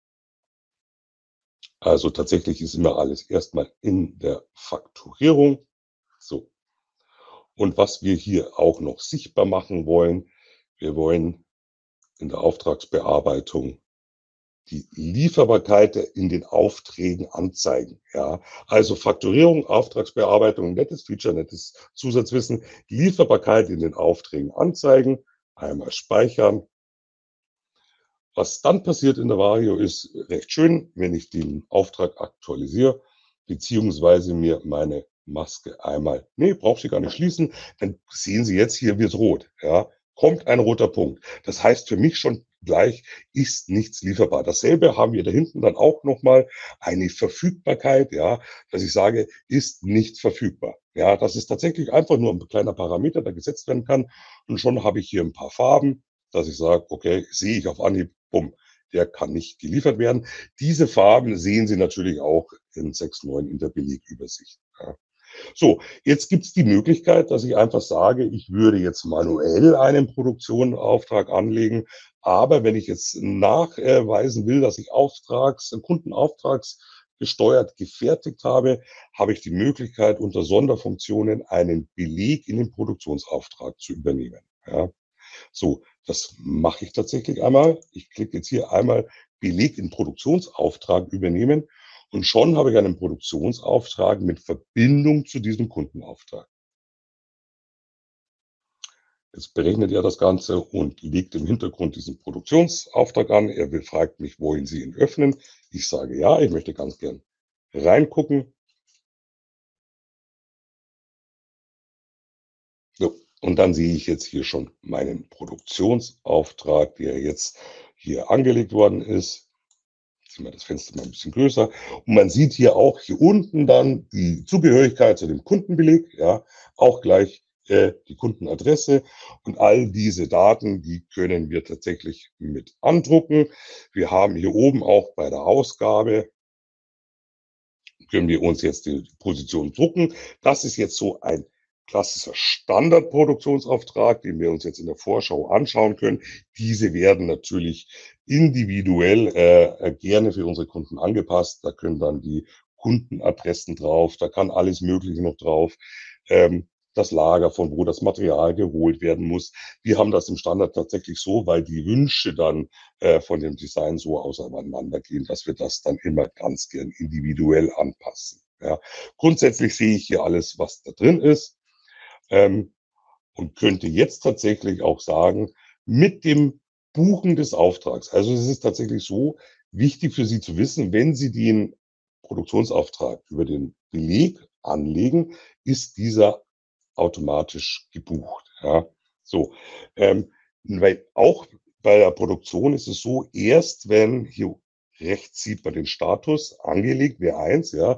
Also tatsächlich ist immer alles erstmal in der Fakturierung. So. Und was wir hier auch noch sichtbar machen wollen, wir wollen in der Auftragsbearbeitung die Lieferbarkeit in den Aufträgen anzeigen. Ja, also Fakturierung, Auftragsbearbeitung, nettes Feature, nettes Zusatzwissen, Lieferbarkeit in den Aufträgen anzeigen, einmal speichern. Was dann passiert in der Vario ist recht schön, wenn ich den Auftrag aktualisiere, beziehungsweise mir meine Maske einmal, nee, braucht sie gar nicht schließen, dann sehen Sie jetzt, hier wird rot, ja, kommt ein roter Punkt. Das heißt für mich schon gleich, ist nichts lieferbar. Dasselbe haben wir da hinten dann auch nochmal eine Verfügbarkeit, ja, dass ich sage, ist nicht verfügbar. Ja, das ist tatsächlich einfach nur ein kleiner Parameter, der gesetzt werden kann. Und schon habe ich hier ein paar Farben, dass ich sage, okay, sehe ich auf Anhieb, bumm, der kann nicht geliefert werden. Diese Farben sehen Sie natürlich auch in 6.9 in der Belegübersicht. Ja. So, jetzt gibt es die Möglichkeit, dass ich einfach sage, ich würde jetzt manuell einen Produktionsauftrag anlegen, aber wenn ich jetzt nachweisen will, dass ich Kundenauftragsgesteuert gefertigt habe, habe ich die Möglichkeit, unter Sonderfunktionen einen Beleg in den Produktionsauftrag zu übernehmen. Ja. So, das mache ich tatsächlich einmal. Ich klicke jetzt hier einmal Beleg in Produktionsauftrag übernehmen und schon habe ich einen Produktionsauftrag mit Verbindung zu diesem Kundenauftrag. Jetzt berechnet er das Ganze und legt im Hintergrund diesen Produktionsauftrag an. Er fragt mich, wollen Sie ihn öffnen? Ich sage ja, ich möchte ganz gern reingucken. So, und dann sehe ich jetzt hier schon meinen Produktionsauftrag, der jetzt hier angelegt worden ist. Ziehen wir das Fenster mal ein bisschen größer. Und man sieht hier auch hier unten dann die Zugehörigkeit zu dem Kundenbeleg, ja, auch gleich die Kundenadresse und all diese Daten, die können wir tatsächlich mit andrucken. Wir haben hier oben auch bei der Ausgabe, können wir uns jetzt die Position drucken. Das ist jetzt so ein klassischer Standardproduktionsauftrag, den wir uns jetzt in der Vorschau anschauen können. Diese werden natürlich individuell gerne für unsere Kunden angepasst. Da können dann die Kundenadressen drauf, da kann alles Mögliche noch drauf. Das Lager, von wo das Material geholt werden muss. Wir haben das im Standard tatsächlich so, weil die Wünsche dann von dem Design so auseinandergehen, dass wir das dann immer ganz gern individuell anpassen. Ja. Grundsätzlich sehe ich hier alles, was da drin ist und könnte jetzt tatsächlich auch sagen, mit dem Buchen des Auftrags. Also es ist tatsächlich so wichtig für Sie zu wissen, wenn Sie den Produktionsauftrag über den Beleg anlegen, ist dieser automatisch gebucht. Ja, so, weil auch bei der Produktion ist es so, erst wenn hier rechts sieht man den Status angelegt, wäre 1, ja,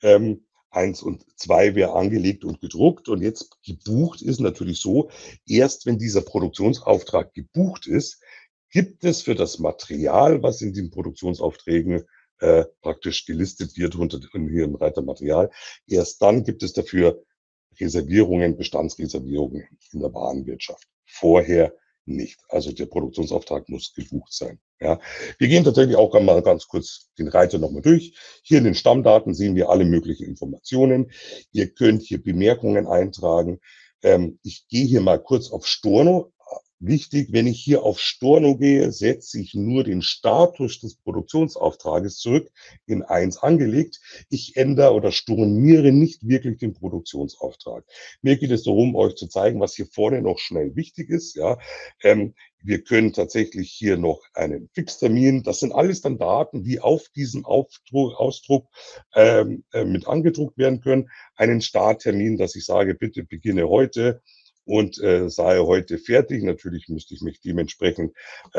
1 und 2 wäre angelegt und gedruckt und jetzt gebucht ist natürlich so, erst wenn dieser Produktionsauftrag gebucht ist, gibt es für das Material, was in den Produktionsaufträgen praktisch gelistet wird hier im Reiter Material, erst dann gibt es dafür Reservierungen, Bestandsreservierungen in der Warenwirtschaft. Vorher nicht. Also der Produktionsauftrag muss gebucht sein. Ja. Wir gehen tatsächlich auch mal ganz kurz den Reiter nochmal durch. Hier in den Stammdaten sehen wir alle möglichen Informationen. Ihr könnt hier Bemerkungen eintragen. Ich gehe hier mal kurz auf Storno. Wichtig, wenn ich hier auf Storno gehe, setze ich nur den Status des Produktionsauftrages zurück, in 1 angelegt. Ich ändere oder storniere nicht wirklich den Produktionsauftrag. Mir geht es darum, euch zu zeigen, was hier vorne noch schnell wichtig ist. Ja, wir können tatsächlich hier noch einen Fixtermin, das sind alles dann Daten, die auf diesem Ausdruck mit angedruckt werden können. Einen Starttermin, dass ich sage, bitte beginne heute und sei heute fertig. Natürlich müsste ich mich dementsprechend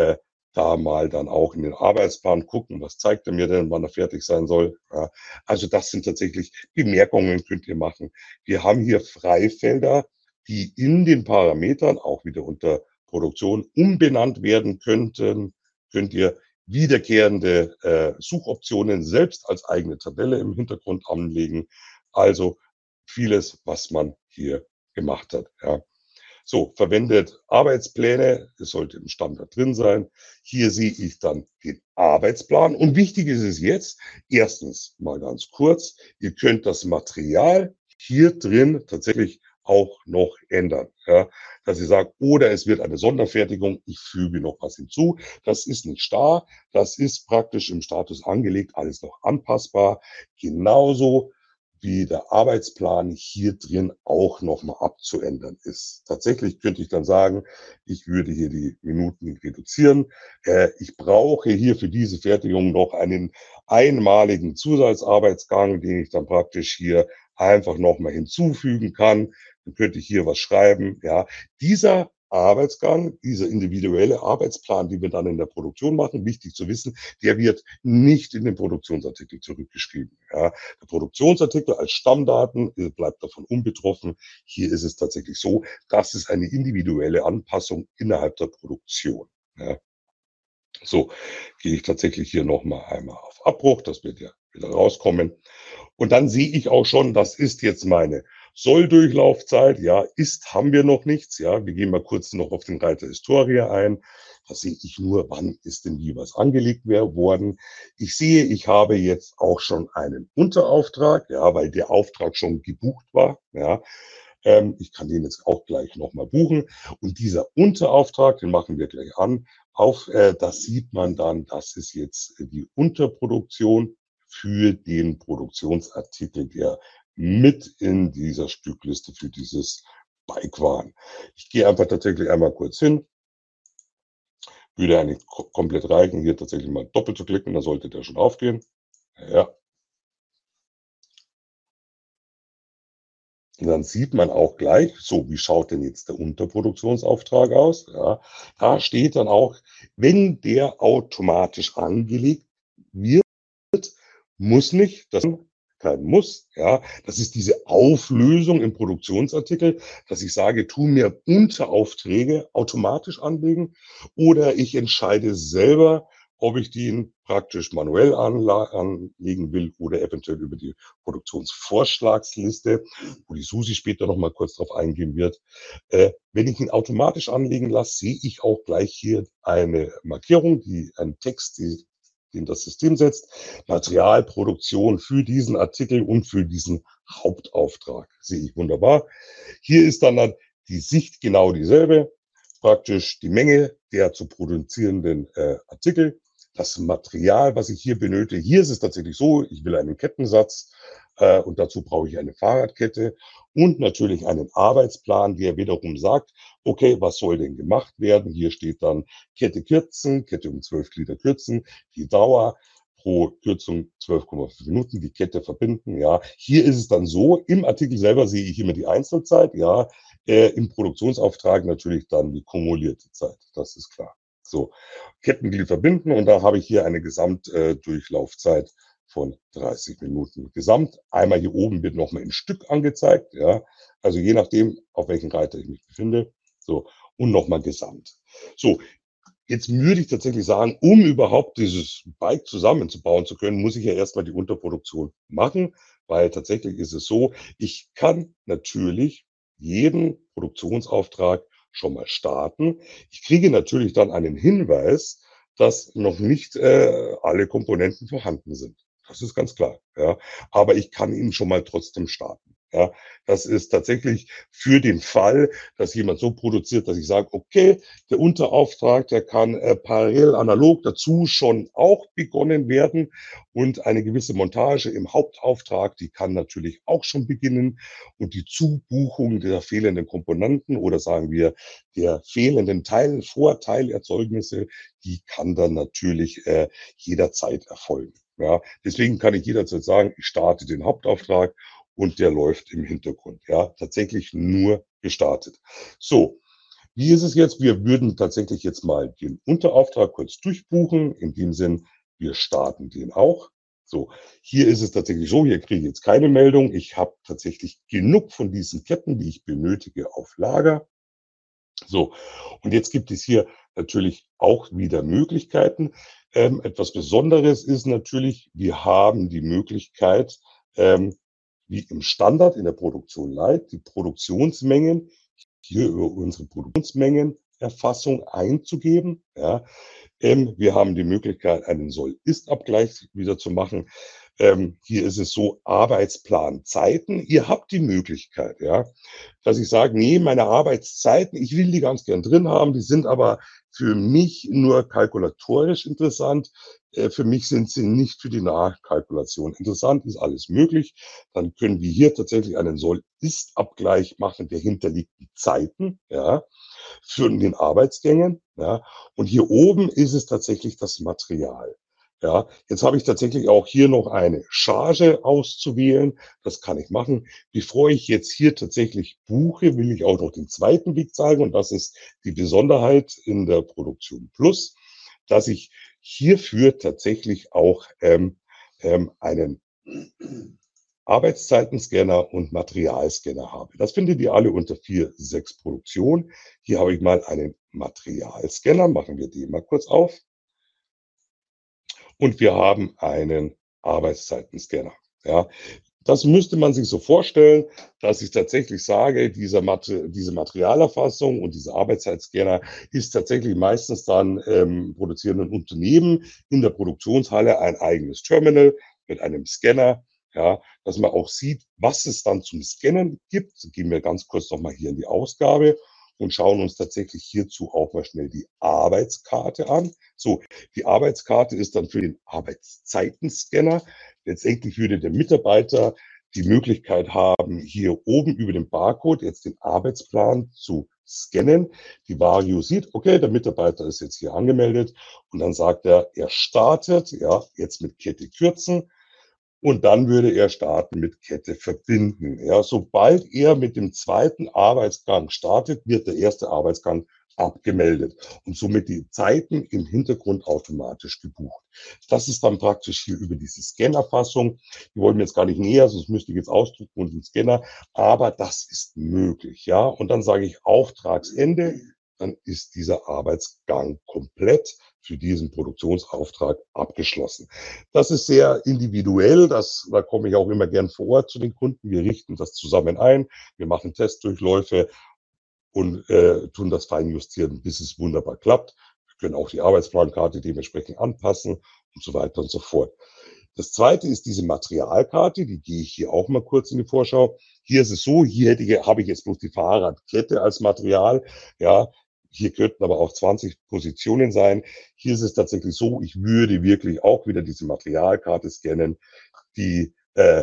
da mal dann auch in den Arbeitsplan gucken, was zeigt er mir denn, wann er fertig sein soll. Ja, also das sind tatsächlich Bemerkungen, könnt ihr machen. Wir haben hier Freifelder, die in den Parametern auch wieder unter Produktion umbenannt werden könnten. Könnt ihr wiederkehrende Suchoptionen selbst als eigene Tabelle im Hintergrund anlegen. Also vieles, was man hier gemacht hat. Ja. So, verwendet Arbeitspläne, es sollte im Standard drin sein. Hier sehe ich dann den Arbeitsplan. Und wichtig ist es jetzt, erstens mal ganz kurz, ihr könnt das Material hier drin tatsächlich auch noch ändern. Ja, dass ihr sagt, oder es wird eine Sonderfertigung, ich füge noch was hinzu. Das ist nicht starr, das ist praktisch im Status angelegt, alles noch anpassbar. Genauso wie der Arbeitsplan hier drin auch nochmal abzuändern ist. Tatsächlich könnte ich dann sagen, ich würde hier die Minuten reduzieren. Ich brauche hier für diese Fertigung noch einen einmaligen Zusatzarbeitsgang, den ich dann praktisch hier einfach nochmal hinzufügen kann. Dann könnte ich hier was schreiben. Ja, dieser Arbeitsgang, dieser individuelle Arbeitsplan, den wir dann in der Produktion machen, wichtig zu wissen, der wird nicht in den Produktionsartikel zurückgeschrieben. Ja, der Produktionsartikel als Stammdaten bleibt davon unbetroffen. Hier ist es tatsächlich so, das ist eine individuelle Anpassung innerhalb der Produktion. Ja. So, gehe ich tatsächlich hier nochmal einmal auf Abbruch, das wird ja wieder rauskommen. Und dann sehe ich auch schon, das ist jetzt meine Solldurchlaufzeit. Ja, haben wir noch nichts. Ja, wir gehen mal kurz noch auf den Reiter Historie ein. Da sehe ich nur, wann ist denn wie was angelegt worden. Ich sehe, ich habe jetzt auch schon einen Unterauftrag, ja, weil der Auftrag schon gebucht war. Ja, ich kann den jetzt auch gleich nochmal buchen. Und dieser Unterauftrag, den machen wir gleich an. Das sieht man dann, das ist jetzt die Unterproduktion für den Produktionsartikel, der mit in dieser Stückliste für dieses Bike waren. Ich gehe einfach tatsächlich einmal kurz hin, würde eigentlich komplett reichen, hier tatsächlich mal doppelt zu klicken, dann sollte der schon aufgehen. Ja. Und dann sieht man auch gleich, so, wie schaut denn jetzt der Unterproduktionsauftrag aus? Ja, da steht dann auch, wenn der automatisch angelegt wird, muss nicht, das kein Muss, ja, das ist diese Auflösung im Produktionsartikel, dass ich sage, tu mir Unteraufträge automatisch anlegen oder ich entscheide selber, ob ich den praktisch manuell anlegen will oder eventuell über die Produktionsvorschlagsliste, wo die Susi später noch mal kurz drauf eingehen wird. Wenn ich ihn automatisch anlegen lasse, sehe ich auch gleich hier eine Markierung, einen Text, den das System setzt, Materialproduktion für diesen Artikel und für diesen Hauptauftrag. Sehe ich wunderbar. Hier ist dann die Sicht genau dieselbe, praktisch die Menge der zu produzierenden Artikel, das Material, was ich hier benötige. Hier ist es tatsächlich so, ich will einen Kettensatz und dazu brauche ich eine Fahrradkette und natürlich einen Arbeitsplan, der wiederum sagt, okay, was soll denn gemacht werden? Hier steht dann Kette kürzen, Kette um 12 Glieder kürzen, die Dauer pro Kürzung 12,5 Minuten, die Kette verbinden. Ja, hier ist es dann so, im Artikel selber sehe ich immer die Einzelzeit, ja, im Produktionsauftrag natürlich dann die kumulierte Zeit, das ist klar. So, Kettenglied verbinden und da habe ich hier eine Gesamtdurchlaufzeit von 30 Minuten. Gesamt, einmal hier oben wird nochmal in Stück angezeigt, ja, also je nachdem, auf welchem Reiter ich mich befinde, so, und nochmal gesamt. So, jetzt würde ich tatsächlich sagen, um überhaupt dieses Bike zusammenzubauen zu können, muss ich ja erstmal die Unterproduktion machen, weil tatsächlich ist es so, ich kann natürlich jeden Produktionsauftrag schon mal starten. Ich kriege natürlich dann einen Hinweis, dass noch nicht alle Komponenten vorhanden sind. Das ist ganz klar. Ja. Aber ich kann ihn schon mal trotzdem starten. Ja. Das ist tatsächlich für den Fall, dass jemand so produziert, dass ich sage, okay, der Unterauftrag, der kann parallel analog dazu schon auch begonnen werden und eine gewisse Montage im Hauptauftrag, die kann natürlich auch schon beginnen und die Zubuchung der fehlenden Komponenten oder sagen wir der fehlenden Vorteilerzeugnisse, die kann dann natürlich jederzeit erfolgen. Ja, deswegen kann ich jederzeit sagen, ich starte den Hauptauftrag und der läuft im Hintergrund. Ja, tatsächlich nur gestartet. So, Wie ist es jetzt? Wir würden tatsächlich jetzt mal den Unterauftrag kurz durchbuchen. In dem Sinn, wir starten den auch. So, hier ist es tatsächlich so, hier kriege ich jetzt keine Meldung. Ich habe tatsächlich genug von diesen Ketten, die ich benötige, auf Lager. So, und jetzt gibt es hier natürlich auch wieder Möglichkeiten. Etwas Besonderes ist natürlich, wir haben die Möglichkeit, wie im Standard in der Produktion Light, die Produktionsmengen hier über unsere Produktionsmengenerfassung einzugeben. Ja. Wir haben die Möglichkeit, einen Soll-Ist-Abgleich wieder zu machen. Hier ist es so, Arbeitsplanzeiten. Ihr habt die Möglichkeit, ja, dass ich sage, nee, meine Arbeitszeiten, ich will die ganz gern drin haben, die sind aber für mich nur kalkulatorisch interessant. Für mich sind sie nicht für die Nachkalkulation interessant, ist alles möglich. Dann können wir hier tatsächlich einen Soll-Ist-Abgleich machen der hinterlegten Zeiten, ja, für den Arbeitsgängen, ja. Und hier oben ist es tatsächlich das Material. Ja, jetzt habe ich tatsächlich auch hier noch eine Charge auszuwählen. Das kann ich machen. Bevor ich jetzt hier tatsächlich buche, will ich auch noch den zweiten Weg zeigen. Und das ist die Besonderheit in der Produktion Plus, dass ich hierfür tatsächlich auch einen Arbeitszeitenscanner und Materialscanner habe. Das findet ihr alle unter 4.6 Produktion. Hier habe ich mal einen Materialscanner. Machen wir den mal kurz auf. Und wir haben einen Arbeitszeitenscanner. Ja, das müsste man sich so vorstellen, dass ich tatsächlich sage, diese Materialerfassung und dieser Arbeitszeitscanner ist tatsächlich meistens dann produzierenden Unternehmen in der Produktionshalle ein eigenes Terminal mit einem Scanner. Ja, dass man auch sieht, was es dann zum Scannen gibt. Gehen wir ganz kurz nochmal hier in die Ausgabe und schauen uns tatsächlich hierzu auch mal schnell die Arbeitskarte an. So, die Arbeitskarte ist dann für den Arbeitszeitenscanner. Letztendlich würde der Mitarbeiter die Möglichkeit haben, hier oben über den Barcode jetzt den Arbeitsplan zu scannen. Die Vario sieht, okay, der Mitarbeiter ist jetzt hier angemeldet und dann sagt er startet, ja, jetzt mit Kette kürzen. Und dann würde er starten mit Kette verbinden. Ja, sobald er mit dem zweiten Arbeitsgang startet, wird der erste Arbeitsgang abgemeldet und somit die Zeiten im Hintergrund automatisch gebucht. Das ist dann praktisch hier über diese Scannerfassung. Die wollen wir jetzt gar nicht näher, sonst müsste ich jetzt ausdrucken und den Scanner. Aber das ist möglich, ja. Und dann sage ich Auftragsende. Dann ist dieser Arbeitsgang komplett für diesen Produktionsauftrag abgeschlossen. Das ist sehr individuell, da komme ich auch immer gern vor Ort zu den Kunden. Wir richten das zusammen ein, wir machen Testdurchläufe und tun das feinjustieren, bis es wunderbar klappt. Wir können auch die Arbeitsplankarte dementsprechend anpassen und so weiter und so fort. Das zweite ist diese Materialkarte, die gehe ich hier auch mal kurz in die Vorschau. Hier ist es so, habe ich jetzt bloß die Fahrradkette als Material, ja. Hier könnten aber auch 20 Positionen sein. Hier ist es tatsächlich so, ich würde wirklich auch wieder diese Materialkarte scannen, die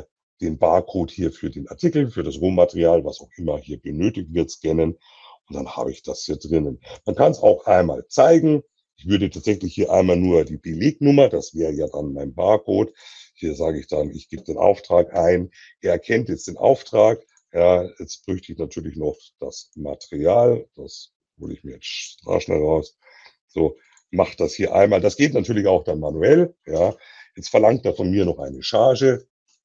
den Barcode hier für den Artikel, für das Rohmaterial, was auch immer hier benötigt wird, scannen. Und dann habe ich das hier drinnen. Man kann es auch einmal zeigen. Ich würde tatsächlich hier einmal nur die Belegnummer, das wäre ja dann mein Barcode. Hier sage ich dann, ich gebe den Auftrag ein. Er erkennt jetzt den Auftrag. Ja, jetzt bräuchte ich natürlich noch das Material. Das hole ich mir jetzt da schnell raus. So, macht das hier einmal. Das geht natürlich auch dann manuell. Ja, jetzt verlangt er von mir noch eine Charge.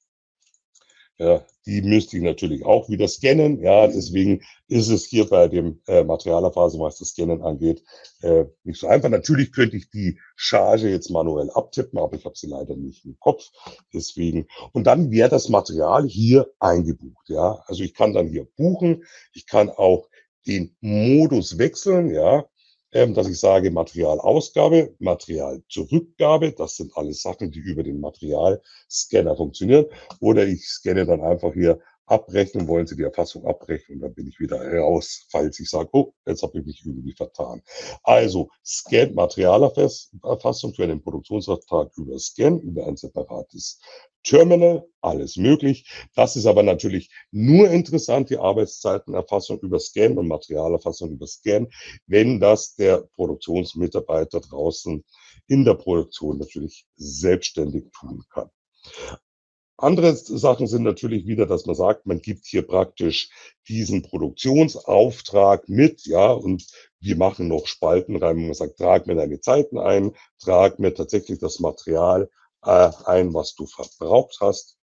Ja, die müsste ich natürlich auch wieder scannen. Ja, deswegen ist es hier bei dem Materialerfassung, was das Scannen angeht, nicht so einfach. Natürlich könnte ich die Charge jetzt manuell abtippen, aber ich habe sie leider nicht im Kopf. Deswegen. Und dann wäre das Material hier eingebucht. Ja, also ich kann dann hier buchen. Ich kann auch den Modus wechseln. Ja, dass ich sage Materialausgabe, Materialzurückgabe. Das sind alles Sachen, die über den Materialscanner funktionieren. Oder ich scanne dann einfach hier abrechnen, wollen Sie die Erfassung abrechnen, dann bin ich wieder raus, falls ich sage, oh, jetzt habe ich mich irgendwie vertan. Also Scan, Materialerfassung für den Produktionsauftrag über Scan, über ein separates Terminal, alles möglich. Das ist aber natürlich nur interessant, die Arbeitszeitenerfassung über Scan und Materialerfassung über Scan, wenn das der Produktionsmitarbeiter draußen in der Produktion natürlich selbstständig tun kann. Andere Sachen sind natürlich wieder, dass man sagt, man gibt hier praktisch diesen Produktionsauftrag mit, ja, und wir machen noch Spalten rein, wo man sagt, trag mir deine Zeiten ein, trag mir tatsächlich das Material ein, was du verbraucht hast.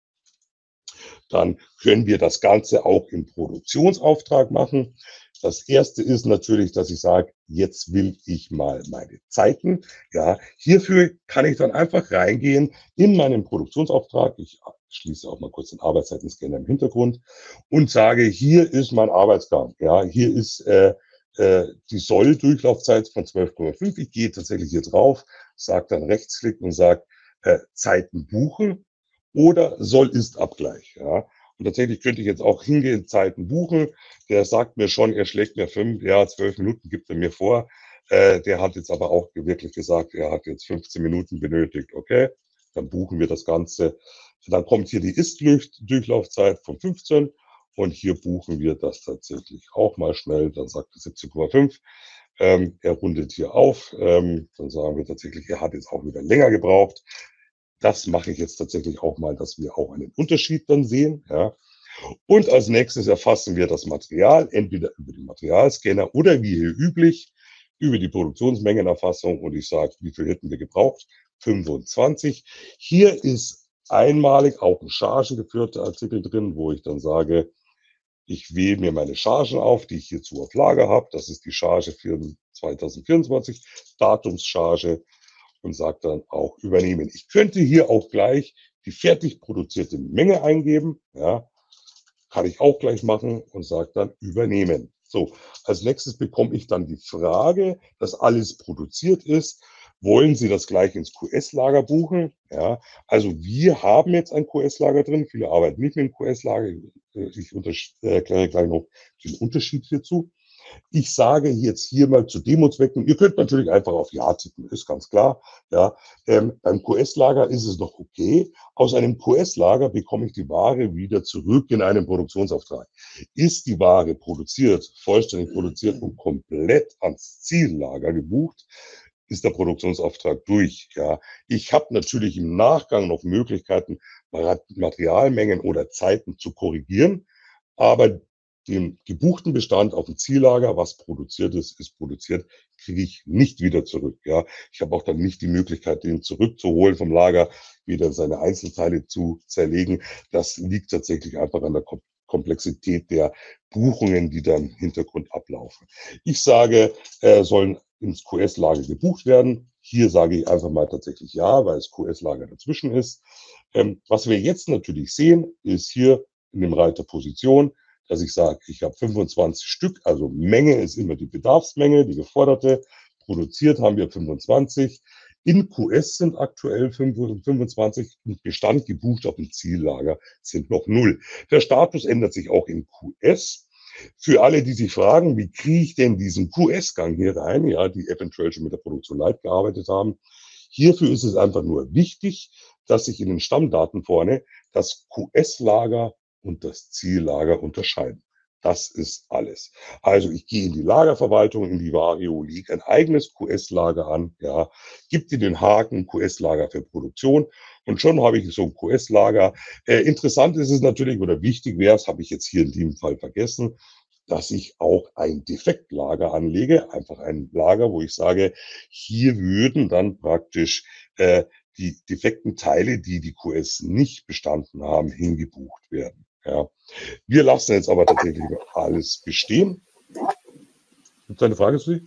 Dann können wir das Ganze auch im Produktionsauftrag machen. Das erste ist natürlich, dass ich sage, jetzt will ich mal meine Zeiten. Ja, hierfür kann ich dann einfach reingehen in meinen Produktionsauftrag. Ich schließe auch mal kurz den Arbeitszeitenscanner im Hintergrund und sage, hier ist mein Arbeitsgang. Ja, hier ist die Soll-Durchlaufzeit von 12,5. Ich gehe tatsächlich hier drauf, sage dann Rechtsklick und sage Zeiten buchen oder Soll-Ist-Abgleich. Ja. Und tatsächlich könnte ich jetzt auch hingehen, Zeiten buchen. Der sagt mir schon, er schlägt mir 12 Minuten gibt er mir vor. Der hat jetzt aber auch wirklich gesagt, er hat jetzt 15 Minuten benötigt. Okay, dann buchen wir das Ganze. Dann kommt hier die Ist-Durchlaufzeit von 15 und hier buchen wir das tatsächlich auch mal schnell. Dann sagt er 17,5. Er rundet hier auf. Dann sagen wir tatsächlich, er hat jetzt auch wieder länger gebraucht. Das mache ich jetzt tatsächlich auch mal, dass wir auch einen Unterschied dann sehen. Ja. Und als nächstes erfassen wir das Material, entweder über den Materialscanner oder wie hier üblich über die Produktionsmengenerfassung. Und ich sage, wie viel hätten wir gebraucht? 25. Hier ist einmalig auch ein chargengeführter Artikel drin, wo ich dann sage, ich wähle mir meine Chargen auf, die ich hierzu auf Lager habe. Das ist die Charge für 2024, Datumscharge, und sage dann auch übernehmen. Ich könnte hier auch gleich die fertig produzierte Menge eingeben. Ja, kann ich auch gleich machen und sage dann übernehmen. So, als nächstes bekomme ich dann die Frage, dass alles produziert ist. Wollen Sie das gleich ins QS-Lager buchen? Ja, also wir haben jetzt ein QS-Lager drin. Viele arbeiten nicht mit dem QS-Lager. Ich erkläre gleich noch den Unterschied hierzu. Ich sage jetzt hier mal zu Demozwecken, ihr könnt natürlich einfach auf Ja tippen, ist ganz klar. Ja, beim QS-Lager ist es noch okay. Aus einem QS-Lager bekomme ich die Ware wieder zurück in einen Produktionsauftrag. Ist die Ware produziert, vollständig produziert und komplett ans Ziellager gebucht, ist der Produktionsauftrag durch. Ja, ich habe natürlich im Nachgang noch Möglichkeiten, Materialmengen oder Zeiten zu korrigieren, aber den gebuchten Bestand auf dem Ziellager, was produziert ist produziert, kriege ich nicht wieder zurück. Ja, ich habe auch dann nicht die Möglichkeit, den zurückzuholen vom Lager, wieder seine Einzelteile zu zerlegen. Das liegt tatsächlich einfach an der Komplexität der Buchungen, die da im Hintergrund ablaufen. Ich sage, sollen ins QS-Lager gebucht werden. Hier sage ich einfach mal tatsächlich ja, weil das QS-Lager dazwischen ist. Was wir jetzt natürlich sehen, ist hier in dem Reiter Position, dass ich sage, ich habe 25 Stück, also Menge ist immer die Bedarfsmenge, die geforderte. Produziert haben wir 25. In QS sind aktuell 25, Bestand gebucht auf dem Ziellager sind noch 0. Der Status ändert sich auch in QS. Für alle, die sich fragen, wie kriege ich denn diesen QS-Gang hier rein, ja, die eventuell schon mit der Produktion Light gearbeitet haben. Hierfür ist es einfach nur wichtig, dass sich in den Stammdaten vorne das QS-Lager und das Ziellager unterscheiden. Das ist alles. Also ich gehe in die Lagerverwaltung, in die Vario, lege ein eigenes QS-Lager an, ja, gebe dir den Haken QS-Lager für Produktion und schon habe ich so ein QS-Lager. Interessant ist es natürlich oder wichtig wäre es, habe ich jetzt hier in diesem Fall vergessen, dass ich auch ein Defektlager anlege, einfach ein Lager, wo ich sage, hier würden dann praktisch die defekten Teile, die die QS nicht bestanden haben, hingebucht werden. Ja. Wir lassen jetzt aber tatsächlich alles bestehen. Gibt es eine Frage, Susi?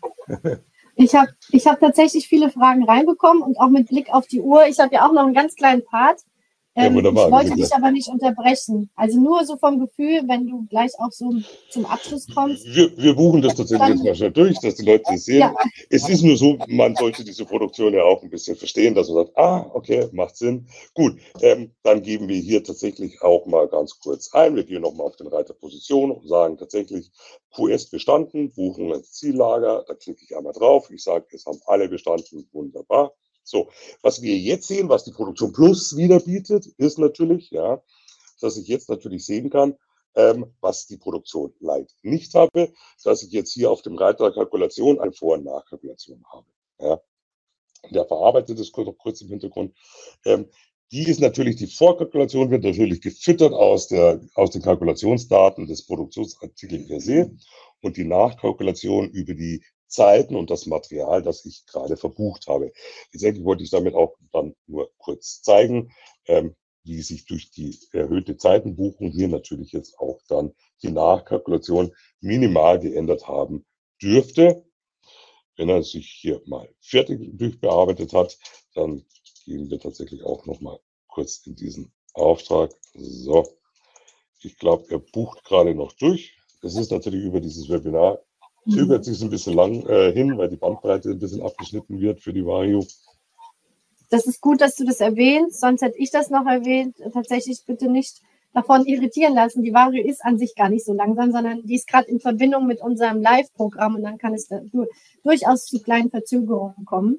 Ich hab tatsächlich viele Fragen reinbekommen und auch mit Blick auf die Uhr. Ich habe ja auch noch einen ganz kleinen Part. Ja, wunderbar. Ich wollte dich aber nicht unterbrechen. Also nur so vom Gefühl, wenn du gleich auch so zum Abschluss kommst. Wir buchen das tatsächlich jetzt mal schnell durch, dass die Leute das sehen. Ja. Es ist nur so, man sollte diese Produktion ja auch ein bisschen verstehen, dass man sagt, okay, macht Sinn. Gut, dann geben wir hier tatsächlich auch mal ganz kurz ein. Wir gehen nochmal auf den Reiter Position und sagen tatsächlich QS bestanden, buchen als Ziellager. Da klicke ich einmal drauf. Ich sage, es haben alle bestanden. Wunderbar. So, was wir jetzt sehen, was die Produktion Plus wieder bietet, ist natürlich, ja, dass ich jetzt natürlich sehen kann, was die Produktion Light nicht habe, dass ich jetzt hier auf dem Reiter Kalkulation eine Vor- und Nachkalkulation habe. Ja. Der verarbeitet das kurz im Hintergrund. Die ist natürlich, die Vorkalkulation wird natürlich gefüttert aus den Kalkulationsdaten des Produktionsartikels per se und die Nachkalkulation über die Zeiten und das Material, das ich gerade verbucht habe. Letztendlich wollte ich damit auch dann nur kurz zeigen, wie sich durch die erhöhte Zeitenbuchung hier natürlich jetzt auch dann die Nachkalkulation minimal geändert haben dürfte. Wenn er sich hier mal fertig durchbearbeitet hat, dann gehen wir tatsächlich auch noch mal kurz in diesen Auftrag. So, ich glaube, er bucht gerade noch durch. Es ist natürlich über dieses Webinar, zögert sich ein bisschen lang hin, weil die Bandbreite ein bisschen abgeschnitten wird für die Vario. Das ist gut, dass du das erwähnst, sonst hätte ich das noch erwähnt. Tatsächlich bitte nicht davon irritieren lassen. Die Vario ist an sich gar nicht so langsam, sondern die ist gerade in Verbindung mit unserem Live-Programm und dann kann es da durchaus zu kleinen Verzögerungen kommen.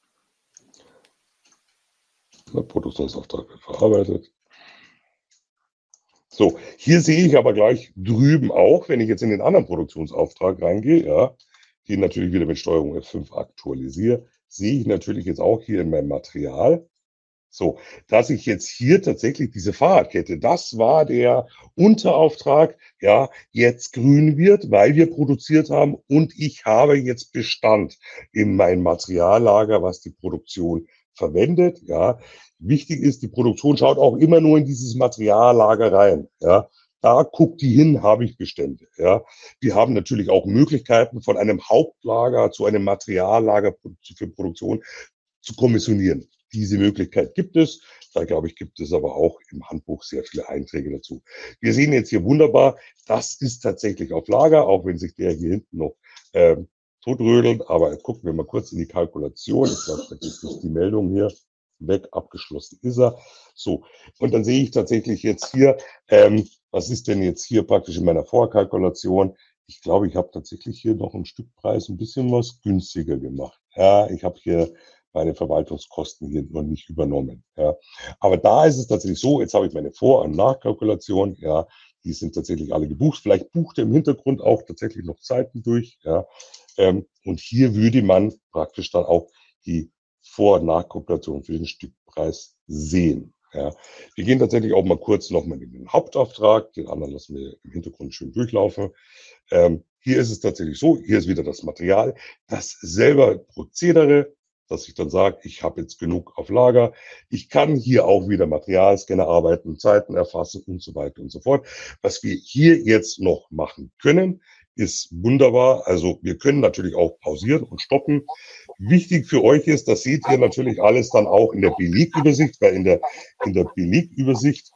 Der Produktionsauftrag wird verarbeitet. So, hier sehe ich aber gleich drüben auch, wenn ich jetzt in den anderen Produktionsauftrag reingehe, ja, die natürlich wieder mit Steuerung F5 aktualisiere, sehe ich natürlich jetzt auch hier in meinem Material, so, dass ich jetzt hier tatsächlich diese Fahrradkette, das war der Unterauftrag, ja, jetzt grün wird, weil wir produziert haben und ich habe jetzt Bestand in meinem Materiallager, was die Produktion verwendet, ja. Wichtig ist, die Produktion schaut auch immer nur in dieses Materiallager rein, ja. Da guckt die hin, habe ich Bestände, ja. Wir haben natürlich auch Möglichkeiten, von einem Hauptlager zu einem Materiallager für Produktion zu kommissionieren. Diese Möglichkeit gibt es. Da, glaube ich, gibt es aber auch im Handbuch sehr viele Einträge dazu. Wir sehen jetzt hier wunderbar, das ist tatsächlich auf Lager, auch wenn sich der hier hinten noch totrödelt. Aber gucken wir mal kurz in die Kalkulation. Ich glaube, da gibt es die Meldung hier. Weg, abgeschlossen ist er. So, und dann sehe ich tatsächlich jetzt hier, was ist denn jetzt hier praktisch in meiner Vorkalkulation? Ich glaube, ich habe tatsächlich hier noch im Stückpreis ein bisschen was günstiger gemacht. Ja, ich habe hier meine Verwaltungskosten hier noch nicht übernommen. Ja. Aber da ist es tatsächlich so, jetzt habe ich meine Vor- und Nachkalkulation, ja, die sind tatsächlich alle gebucht. Vielleicht bucht er im Hintergrund auch tatsächlich noch Zeiten durch. Ja. Und hier würde man praktisch dann auch die Vor- und Nachkalkulation für den Stückpreis sehen. Ja. Wir gehen tatsächlich auch mal kurz nochmal in den Hauptauftrag, den anderen lassen wir im Hintergrund schön durchlaufen. Hier ist es tatsächlich so, hier ist wieder das Material, das selber Prozedere, dass ich dann sage, ich habe jetzt genug auf Lager. Ich kann hier auch wieder Materialscanner arbeiten, Zeiten erfassen und so weiter und so fort. Was wir hier jetzt noch machen können, ist wunderbar. Also wir können natürlich auch pausieren und stoppen. Wichtig für euch ist, das seht ihr natürlich alles dann auch in der Belegübersicht, weil in der Belegübersicht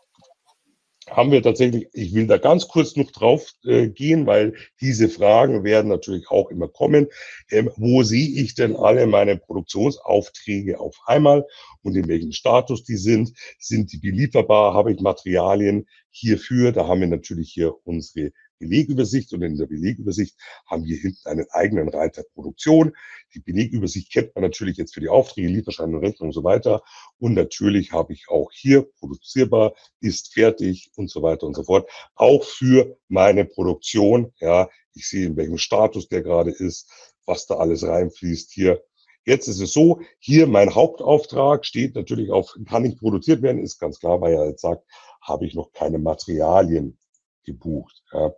haben wir tatsächlich, ich will da ganz kurz noch drauf gehen, weil diese Fragen werden natürlich auch immer kommen. Wo sehe ich denn alle meine Produktionsaufträge auf einmal und in welchem Status die sind? Sind die belieferbar? Habe ich Materialien hierfür? Da haben wir natürlich hier unsere Belegübersicht und in der Belegübersicht haben wir hinten einen eigenen Reiter Produktion. Die Belegübersicht kennt man natürlich jetzt für die Aufträge, Lieferscheine, Rechnung und so weiter. Und natürlich habe ich auch hier produzierbar, ist fertig und so weiter und so fort. Auch für meine Produktion. Ja, ich sehe, in welchem Status der gerade ist, was da alles reinfließt hier. Jetzt ist es so, hier mein Hauptauftrag steht natürlich auf, kann nicht produziert werden, ist ganz klar, weil er jetzt sagt, habe ich noch keine Materialien gebucht. Ja.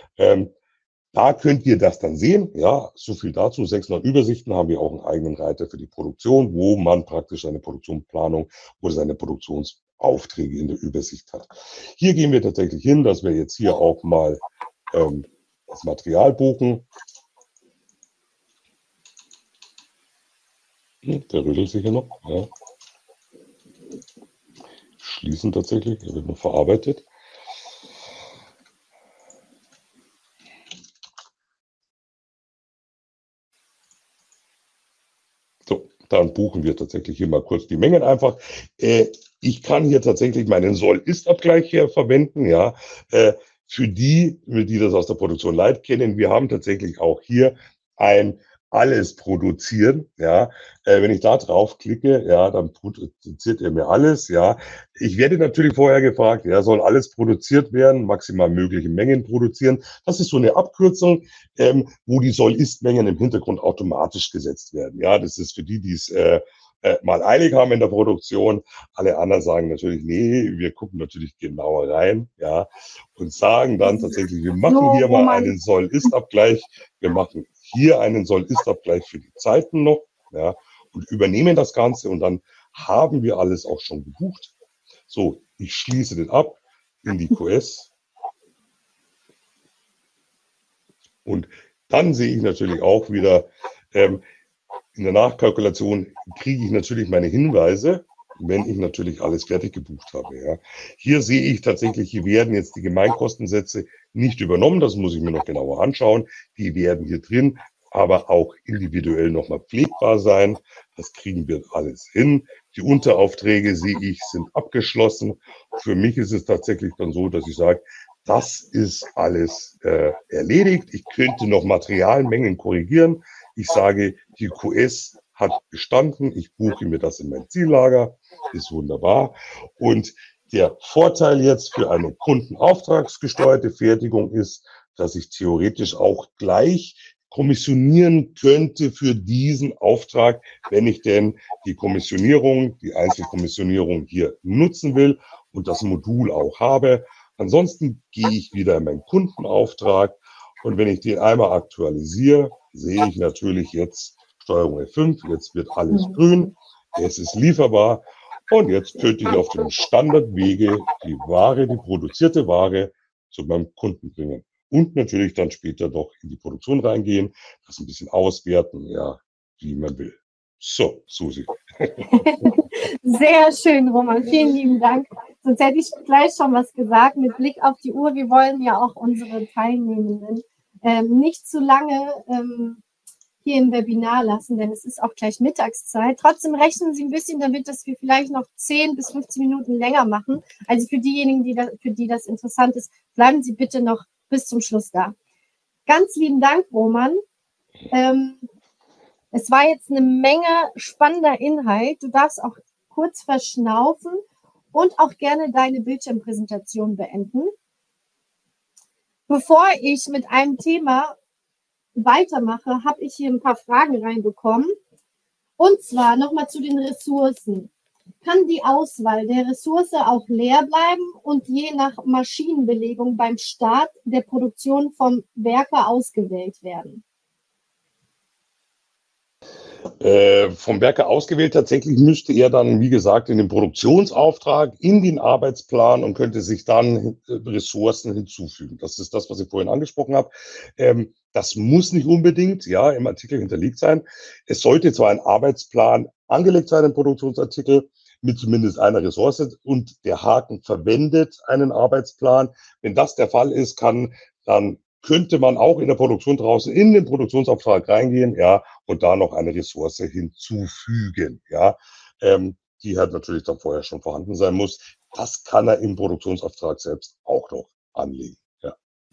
Da könnt ihr das dann sehen. Ja, so viel dazu. 600 Übersichten haben wir auch einen eigenen Reiter für die Produktion, wo man praktisch seine Produktionsplanung oder seine Produktionsaufträge in der Übersicht hat. Hier gehen wir tatsächlich hin, dass wir jetzt hier auch mal das Material buchen. Der rüttelt sich hier noch. Ja. Schließen tatsächlich, er wird noch verarbeitet. So, dann buchen wir tatsächlich hier mal kurz die Mengen einfach. Ich kann hier tatsächlich meinen Soll-Ist-Abgleich hier verwenden, ja. Für die das aus der Produktion Light kennen, wir haben tatsächlich auch hier ein alles produzieren, ja. Wenn ich da drauf klicke, ja, dann produziert er mir alles, ja. Ich werde natürlich vorher gefragt, ja, soll alles produziert werden, maximal mögliche Mengen produzieren. Das ist so eine Abkürzung, wo die Soll-Ist-Mengen im Hintergrund automatisch gesetzt werden. Ja, das ist für die, die es mal eilig haben in der Produktion. Alle anderen sagen natürlich, nee, wir gucken natürlich genauer rein, ja, und sagen dann tatsächlich, wir machen hier mal einen Soll-Ist-Abgleich, wir machen hier einen Soll-Ist-Abgleich für die Zeiten noch, ja, und übernehmen das Ganze und dann haben wir alles auch schon gebucht. So, ich schließe den ab in die QS und dann sehe ich natürlich auch wieder, in der Nachkalkulation kriege ich natürlich meine Hinweise, wenn ich natürlich alles fertig gebucht habe. Ja. Hier sehe ich tatsächlich, hier werden jetzt die Gemeinkostensätze nicht übernommen, das muss ich mir noch genauer anschauen. Die werden hier drin aber auch individuell nochmal pflegbar sein. Das kriegen wir alles hin. Die Unteraufträge, sehe ich, sind abgeschlossen. Für mich ist es tatsächlich dann so, dass ich sage, das ist alles erledigt. Ich könnte noch Materialmengen korrigieren. Ich sage, die QS hat bestanden. Ich buche mir das in mein Ziellager. Ist wunderbar. Und der Vorteil jetzt für eine kundenauftragsgesteuerte Fertigung ist, dass ich theoretisch auch gleich kommissionieren könnte für diesen Auftrag, wenn ich denn die Kommissionierung, die Einzelkommissionierung hier nutzen will und das Modul auch habe. Ansonsten gehe ich wieder in meinen Kundenauftrag und wenn ich den einmal aktualisiere, sehe ich natürlich jetzt Steuerung F5, jetzt wird alles grün, es ist lieferbar und jetzt könnte ich auf dem Standardwege die Ware, die produzierte Ware zu meinem Kunden bringen. Und natürlich dann später noch in die Produktion reingehen, das ein bisschen auswerten, ja, wie man will. So, Susi. Sehr schön, Roman. Vielen lieben Dank. Sonst hätte ich gleich schon was gesagt. Mit Blick auf die Uhr, wir wollen ja auch unsere Teilnehmenden nicht zu lange hier im Webinar lassen, denn es ist auch gleich Mittagszeit. Trotzdem rechnen Sie ein bisschen damit, dass wir vielleicht noch 10 bis 15 Minuten länger machen. Also für diejenigen, für die das interessant ist, bleiben Sie bitte noch bis zum Schluss da. Ganz lieben Dank, Roman. Es war jetzt eine Menge spannender Inhalt. Du darfst auch kurz verschnaufen und auch gerne deine Bildschirmpräsentation beenden. Bevor ich mit einem Thema weitermache, habe ich hier ein paar Fragen reinbekommen. Und zwar nochmal zu den Ressourcen. Kann die Auswahl der Ressource auch leer bleiben und je nach Maschinenbelegung beim Start der Produktion vom Werker ausgewählt werden? Vom Werker ausgewählt, tatsächlich müsste er dann, wie gesagt, in den Produktionsauftrag, in den Arbeitsplan und könnte sich dann Ressourcen hinzufügen. Das ist das, was ich vorhin angesprochen habe. Das muss nicht unbedingt, ja, im Artikel hinterlegt sein. Es sollte zwar ein Arbeitsplan angelegt sein im Produktionsartikel mit zumindest einer Ressource und der Haken verwendet einen Arbeitsplan. Wenn das der Fall ist, dann könnte man auch in der Produktion draußen in den Produktionsauftrag reingehen, ja, und da noch eine Ressource hinzufügen, ja, die halt natürlich dann vorher schon vorhanden sein muss. Das kann er im Produktionsauftrag selbst auch noch anlegen, ja.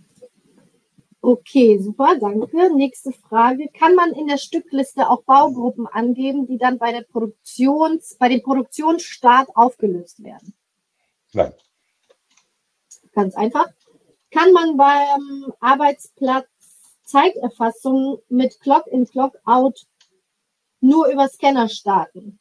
Okay, super, danke. Nächste Frage. Kann man in der Stückliste auch Baugruppen angeben, die dann bei dem Produktionsstart aufgelöst werden? Nein. Ganz einfach. Kann man beim Arbeitsplatz Zeiterfassung mit Clock-in, Clock-out nur über Scanner starten?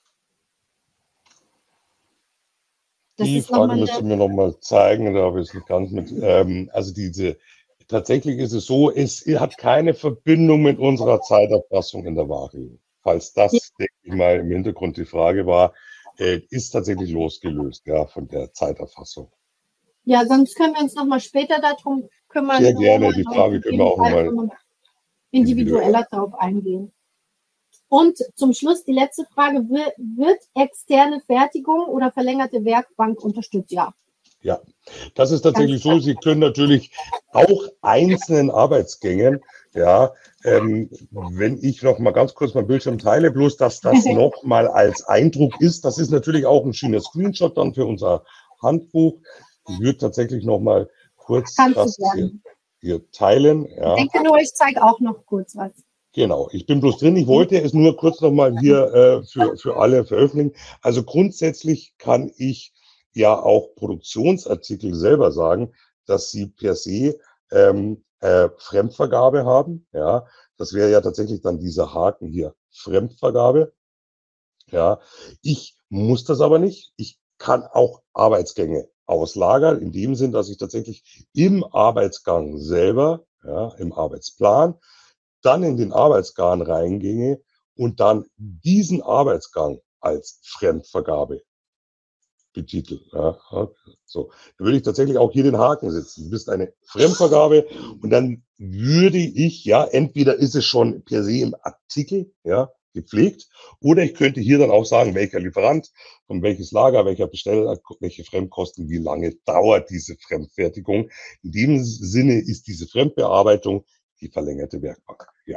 Die Frage müsst ihr mir nochmal zeigen, da habe ich es nicht ganz mit. Tatsächlich ist es so, es hat keine Verbindung mit unserer Zeiterfassung in der Vario. Falls das, denke ich mal, im Hintergrund die Frage war, ist tatsächlich losgelöst, ja, von der Zeiterfassung. Ja, sonst können wir uns nochmal später darum kümmern. Sehr gerne, die Frage können wir auch nochmal individueller darauf eingehen. Und zum Schluss die letzte Frage, wird externe Fertigung oder verlängerte Werkbank unterstützt? Ja. Ja, das ist tatsächlich so. Sie können natürlich auch einzelnen Arbeitsgängen, ja, wenn ich noch mal ganz kurz mein Bildschirm teile, bloß dass das noch mal als Eindruck ist, das ist natürlich auch ein schöner Screenshot dann für unser Handbuch. Ich würde tatsächlich noch mal kurz das hier teilen. Ja. Ich denke nur, ich zeige auch noch kurz was. Genau, ich bin bloß drin. Ich wollte es nur kurz noch mal hier für alle veröffentlichen. Also grundsätzlich kann ich ja auch Produktionsartikel selber sagen, dass sie per se Fremdvergabe haben. Ja, das wäre ja tatsächlich dann dieser Haken hier, Fremdvergabe. Ja, ich muss das aber nicht. Ich kann auch Arbeitsgänge auslagern, in dem Sinn, dass ich tatsächlich im Arbeitsgang selber, ja, im Arbeitsplan, dann in den Arbeitsgang reinginge und dann diesen Arbeitsgang als Fremdvergabe betitel. Ja, so, da würde ich tatsächlich auch hier den Haken setzen. Du bist eine Fremdvergabe und dann würde ich, ja, entweder ist es schon per se im Artikel, ja, gepflegt, oder ich könnte hier dann auch sagen, welcher Lieferant, von welches Lager, welcher Besteller, welche Fremdkosten, wie lange dauert diese Fremdfertigung. In dem Sinne ist diese Fremdbearbeitung die verlängerte Werkbank. Ja.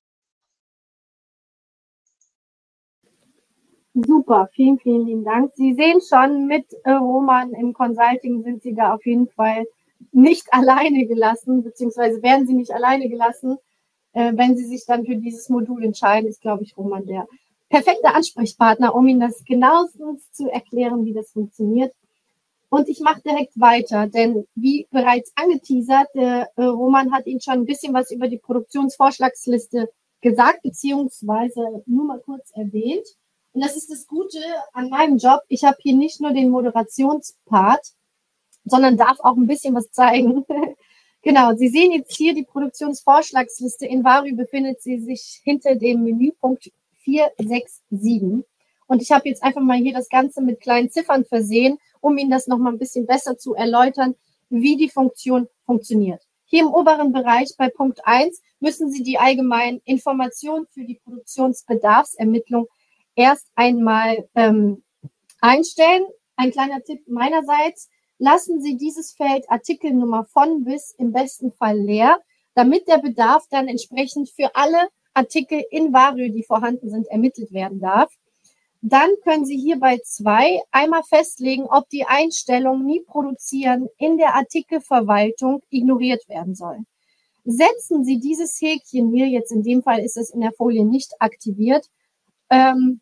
Super, vielen, vielen lieben Dank. Sie sehen schon, mit Roman im Consulting sind Sie da auf jeden Fall nicht alleine gelassen, beziehungsweise werden Sie nicht alleine gelassen. Wenn Sie sich dann für dieses Modul entscheiden, ist, glaube ich, Roman der perfekte Ansprechpartner, um Ihnen das genauestens zu erklären, wie das funktioniert. Und ich mache direkt weiter, denn wie bereits angeteasert, der Roman hat Ihnen schon ein bisschen was über die Produktionsvorschlagsliste gesagt, beziehungsweise nur mal kurz erwähnt. Und das ist das Gute an meinem Job. Ich habe hier nicht nur den Moderationspart, sondern darf auch ein bisschen was zeigen. Genau, Sie sehen jetzt hier die Produktionsvorschlagsliste. In Vario befindet sie sich hinter dem Menüpunkt 467. Und ich habe jetzt einfach mal hier das Ganze mit kleinen Ziffern versehen, um Ihnen das nochmal ein bisschen besser zu erläutern, wie die Funktion funktioniert. Hier im oberen Bereich bei Punkt 1 müssen Sie die allgemeinen Informationen für die Produktionsbedarfsermittlung erst einmal einstellen. Ein kleiner Tipp meinerseits: Lassen Sie dieses Feld Artikelnummer von bis im besten Fall leer, damit der Bedarf dann entsprechend für alle Artikel in Vario, die vorhanden sind, ermittelt werden darf. Dann können Sie hier bei 2 einmal festlegen, ob die Einstellung nie produzieren in der Artikelverwaltung ignoriert werden soll. Setzen Sie dieses Häkchen hier, jetzt in dem Fall ist es in der Folie nicht aktiviert, dann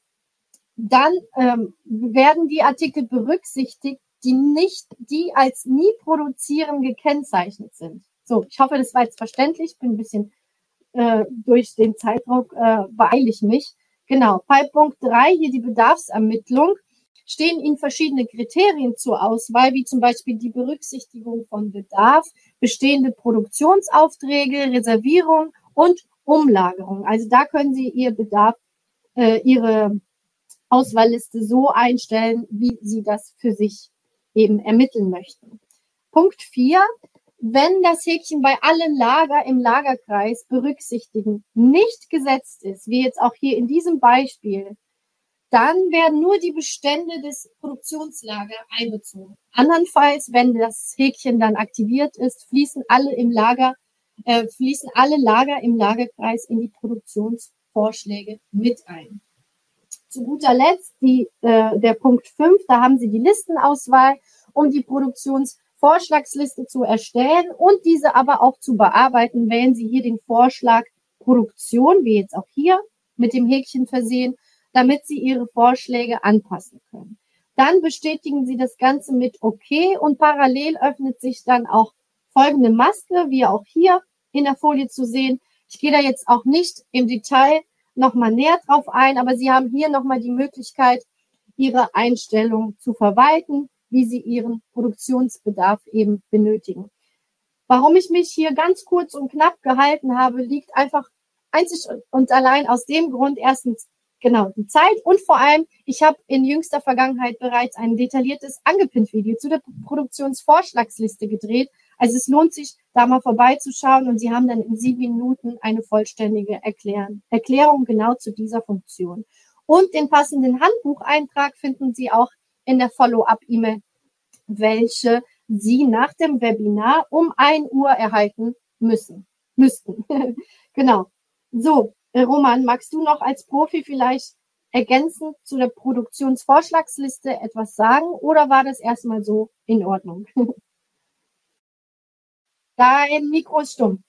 werden die Artikel berücksichtigt, die als nie produzieren gekennzeichnet sind. So, ich hoffe, das war jetzt verständlich. Ich bin ein bisschen durch den Zeitdruck beeile ich mich. Genau, bei Punkt 3 hier die Bedarfsermittlung stehen Ihnen verschiedene Kriterien zur Auswahl, wie zum Beispiel die Berücksichtigung von Bedarf, bestehende Produktionsaufträge, Reservierung und Umlagerung. Also da können Sie Ihr Bedarf, Ihre Auswahlliste so einstellen, wie Sie das für sich eben ermitteln möchten. Punkt 4. Wenn das Häkchen bei allen Lager im Lagerkreis berücksichtigen nicht gesetzt ist, wie jetzt auch hier in diesem Beispiel, dann werden nur die Bestände des Produktionslagers einbezogen. Andernfalls, wenn das Häkchen dann aktiviert ist, fließen alle Lager im Lagerkreis in die Produktionsvorschläge mit ein. Zu guter Letzt der Punkt 5, da haben Sie die Listenauswahl, um die Produktionsvorschlagsliste zu erstellen und diese aber auch zu bearbeiten, wählen Sie hier den Vorschlag Produktion, wie jetzt auch hier, mit dem Häkchen versehen, damit Sie Ihre Vorschläge anpassen können. Dann bestätigen Sie das Ganze mit OK und parallel öffnet sich dann auch folgende Maske, wie auch hier in der Folie zu sehen. Ich gehe da jetzt auch nicht im Detail nochmal näher drauf ein, aber Sie haben hier nochmal die Möglichkeit, Ihre Einstellung zu verwalten, wie Sie Ihren Produktionsbedarf eben benötigen. Warum ich mich hier ganz kurz und knapp gehalten habe, liegt einfach einzig und allein aus dem Grund, erstens genau die Zeit und vor allem, ich habe in jüngster Vergangenheit bereits ein detailliertes Angepinnt-Video zu der Produktionsvorschlagsliste gedreht. Also es lohnt sich, da mal vorbeizuschauen und Sie haben dann in 7 Minuten eine vollständige Erklärung genau zu dieser Funktion. Und den passenden Handbucheintrag finden Sie auch in der Follow-up-E-Mail, welche Sie nach dem Webinar um 1 Uhr erhalten müssten. Genau. So, Roman, magst du noch als Profi vielleicht ergänzend zu der Produktionsvorschlagsliste etwas sagen oder war das erstmal so in Ordnung? Dein Mikro ist stumm.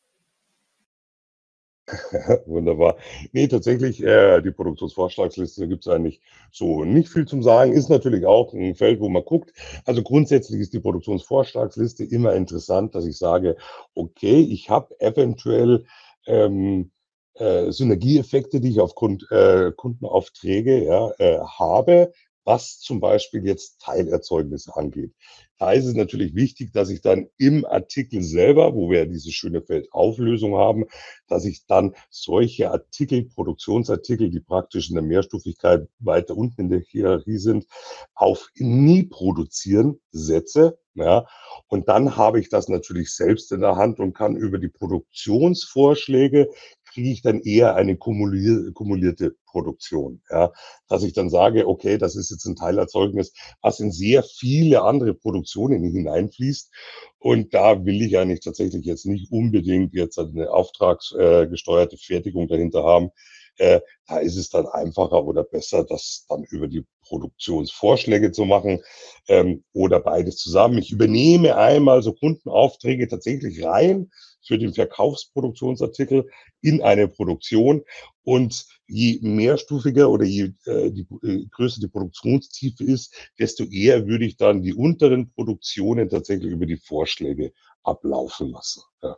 Wunderbar. Nee, tatsächlich, die Produktionsvorschlagsliste gibt es eigentlich so nicht viel zum Sagen. Ist natürlich auch ein Feld, wo man guckt. Also grundsätzlich ist die Produktionsvorschlagsliste immer interessant, dass ich sage, okay, ich habe eventuell Synergieeffekte, die ich aufgrund Kundenaufträge habe, was zum Beispiel jetzt Teilerzeugnisse angeht. Da ist es natürlich wichtig, dass ich dann im Artikel selber, wo wir diese schöne Feldauflösung haben, dass ich dann solche Artikel, Produktionsartikel, die praktisch in der Mehrstufigkeit weiter unten in der Hierarchie sind, auf nie produzieren setze. Ja, und dann habe ich das natürlich selbst in der Hand und kann über die Produktionsvorschläge kriege ich dann eher eine kumulierte Produktion. Ja, dass ich dann sage, okay, das ist jetzt ein Teilerzeugnis, was in sehr viele andere Produktionen hineinfließt. Und da will ich eigentlich tatsächlich jetzt nicht unbedingt jetzt eine auftragsgesteuerte Fertigung dahinter haben. Da ist es dann einfacher oder besser, das dann über die Produktionsvorschläge zu machen oder beides zusammen. Ich übernehme einmal so Kundenaufträge tatsächlich rein für den Verkaufsproduktionsartikel in eine Produktion. Und je mehrstufiger oder je größer die Produktionstiefe ist, desto eher würde ich dann die unteren Produktionen tatsächlich über die Vorschläge ablaufen lassen. Ja.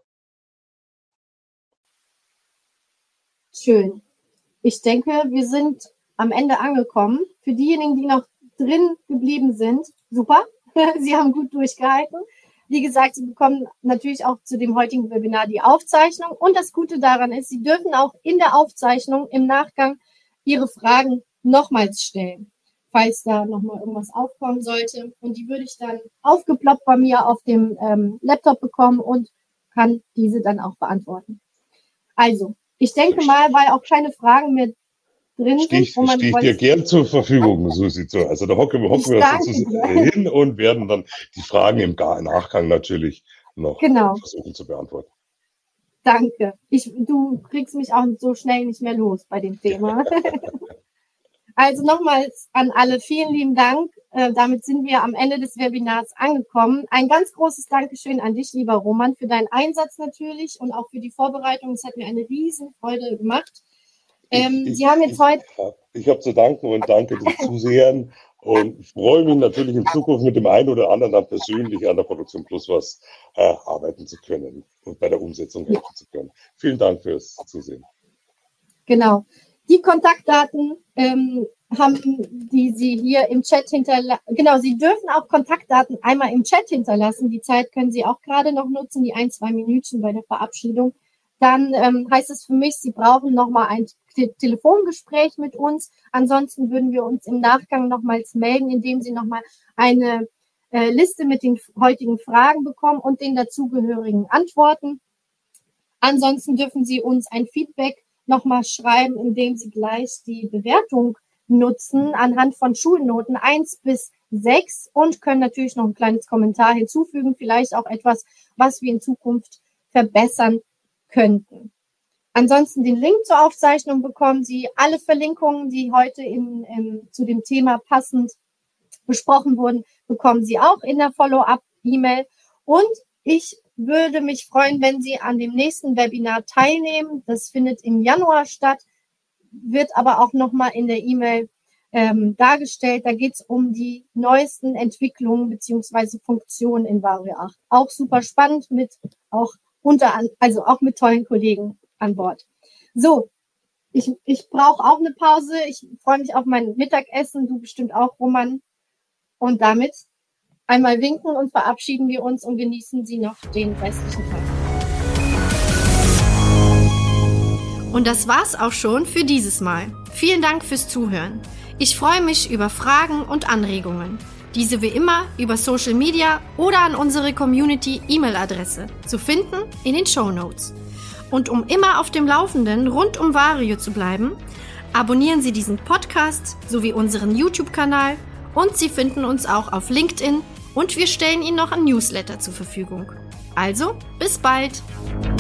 Schön. Ich denke, wir sind am Ende angekommen. Für diejenigen, die noch drin geblieben sind, super. Sie haben gut durchgehalten. Wie gesagt, Sie bekommen natürlich auch zu dem heutigen Webinar die Aufzeichnung. Und das Gute daran ist, Sie dürfen auch in der Aufzeichnung im Nachgang Ihre Fragen nochmals stellen, falls da nochmal irgendwas aufkommen sollte. Und die würde ich dann aufgeploppt bei mir auf dem Laptop bekommen und kann diese dann auch beantworten. Also, ich denke mal, weil auch keine Fragen mehr drin sind. Stehe ich dir gern zur Verfügung, Susi. Also da hocken wir uns hin und werden dann die Fragen im Nachgang natürlich noch versuchen zu beantworten. Danke. Du kriegst mich auch so schnell nicht mehr los bei dem Thema. Also nochmals an alle vielen lieben Dank. Damit sind wir am Ende des Webinars angekommen. Ein ganz großes Dankeschön an dich, lieber Roman, für deinen Einsatz natürlich und auch für die Vorbereitung. Es hat mir eine Riesenfreude gemacht. Sie haben jetzt heute... Ich habe zu danken und danke den Zusehern und freue mich natürlich in Zukunft mit dem einen oder anderen dann persönlich an der Produktion Plus was arbeiten zu können und bei der Umsetzung helfen zu können. Vielen Dank fürs Zusehen. Genau. Die Kontaktdaten die Sie hier im Chat hinterlassen. Genau, Sie dürfen auch Kontaktdaten einmal im Chat hinterlassen. Die Zeit können Sie auch gerade noch nutzen, die 1-2 Minütchen bei der Verabschiedung. Dann heißt es für mich, Sie brauchen nochmal ein Telefongespräch mit uns. Ansonsten würden wir uns im Nachgang nochmals melden, indem Sie nochmal eine Liste mit den heutigen Fragen bekommen und den dazugehörigen Antworten. Ansonsten dürfen Sie uns ein Feedback nochmal schreiben, indem Sie gleich die Bewertung nutzen anhand von Schulnoten 1 bis 6 und können natürlich noch ein kleines Kommentar hinzufügen, vielleicht auch etwas, was wir in Zukunft verbessern könnten. Ansonsten den Link zur Aufzeichnung bekommen Sie. Alle Verlinkungen, die heute zu dem Thema passend besprochen wurden, bekommen Sie auch in der Follow-up-E-Mail. Und ich würde mich freuen, wenn Sie an dem nächsten Webinar teilnehmen. Das findet im Januar statt, wird aber auch nochmal in der E-Mail dargestellt. Da geht es um die neuesten Entwicklungen bzw. Funktionen in Vario 8. Auch super spannend auch mit tollen Kollegen an Bord. So, ich brauche auch eine Pause. Ich freue mich auf mein Mittagessen. Du bestimmt auch, Roman. Und damit einmal winken und verabschieden wir uns und genießen Sie noch den restlichen Tag. Und das war's auch schon für dieses Mal. Vielen Dank fürs Zuhören. Ich freue mich über Fragen und Anregungen. Diese wie immer über Social Media oder an unsere Community-E-Mail-Adresse zu finden in den Shownotes. Und um immer auf dem Laufenden rund um Vario zu bleiben, abonnieren Sie diesen Podcast sowie unseren YouTube-Kanal und Sie finden uns auch auf LinkedIn und wir stellen Ihnen noch ein Newsletter zur Verfügung. Also, bis bald!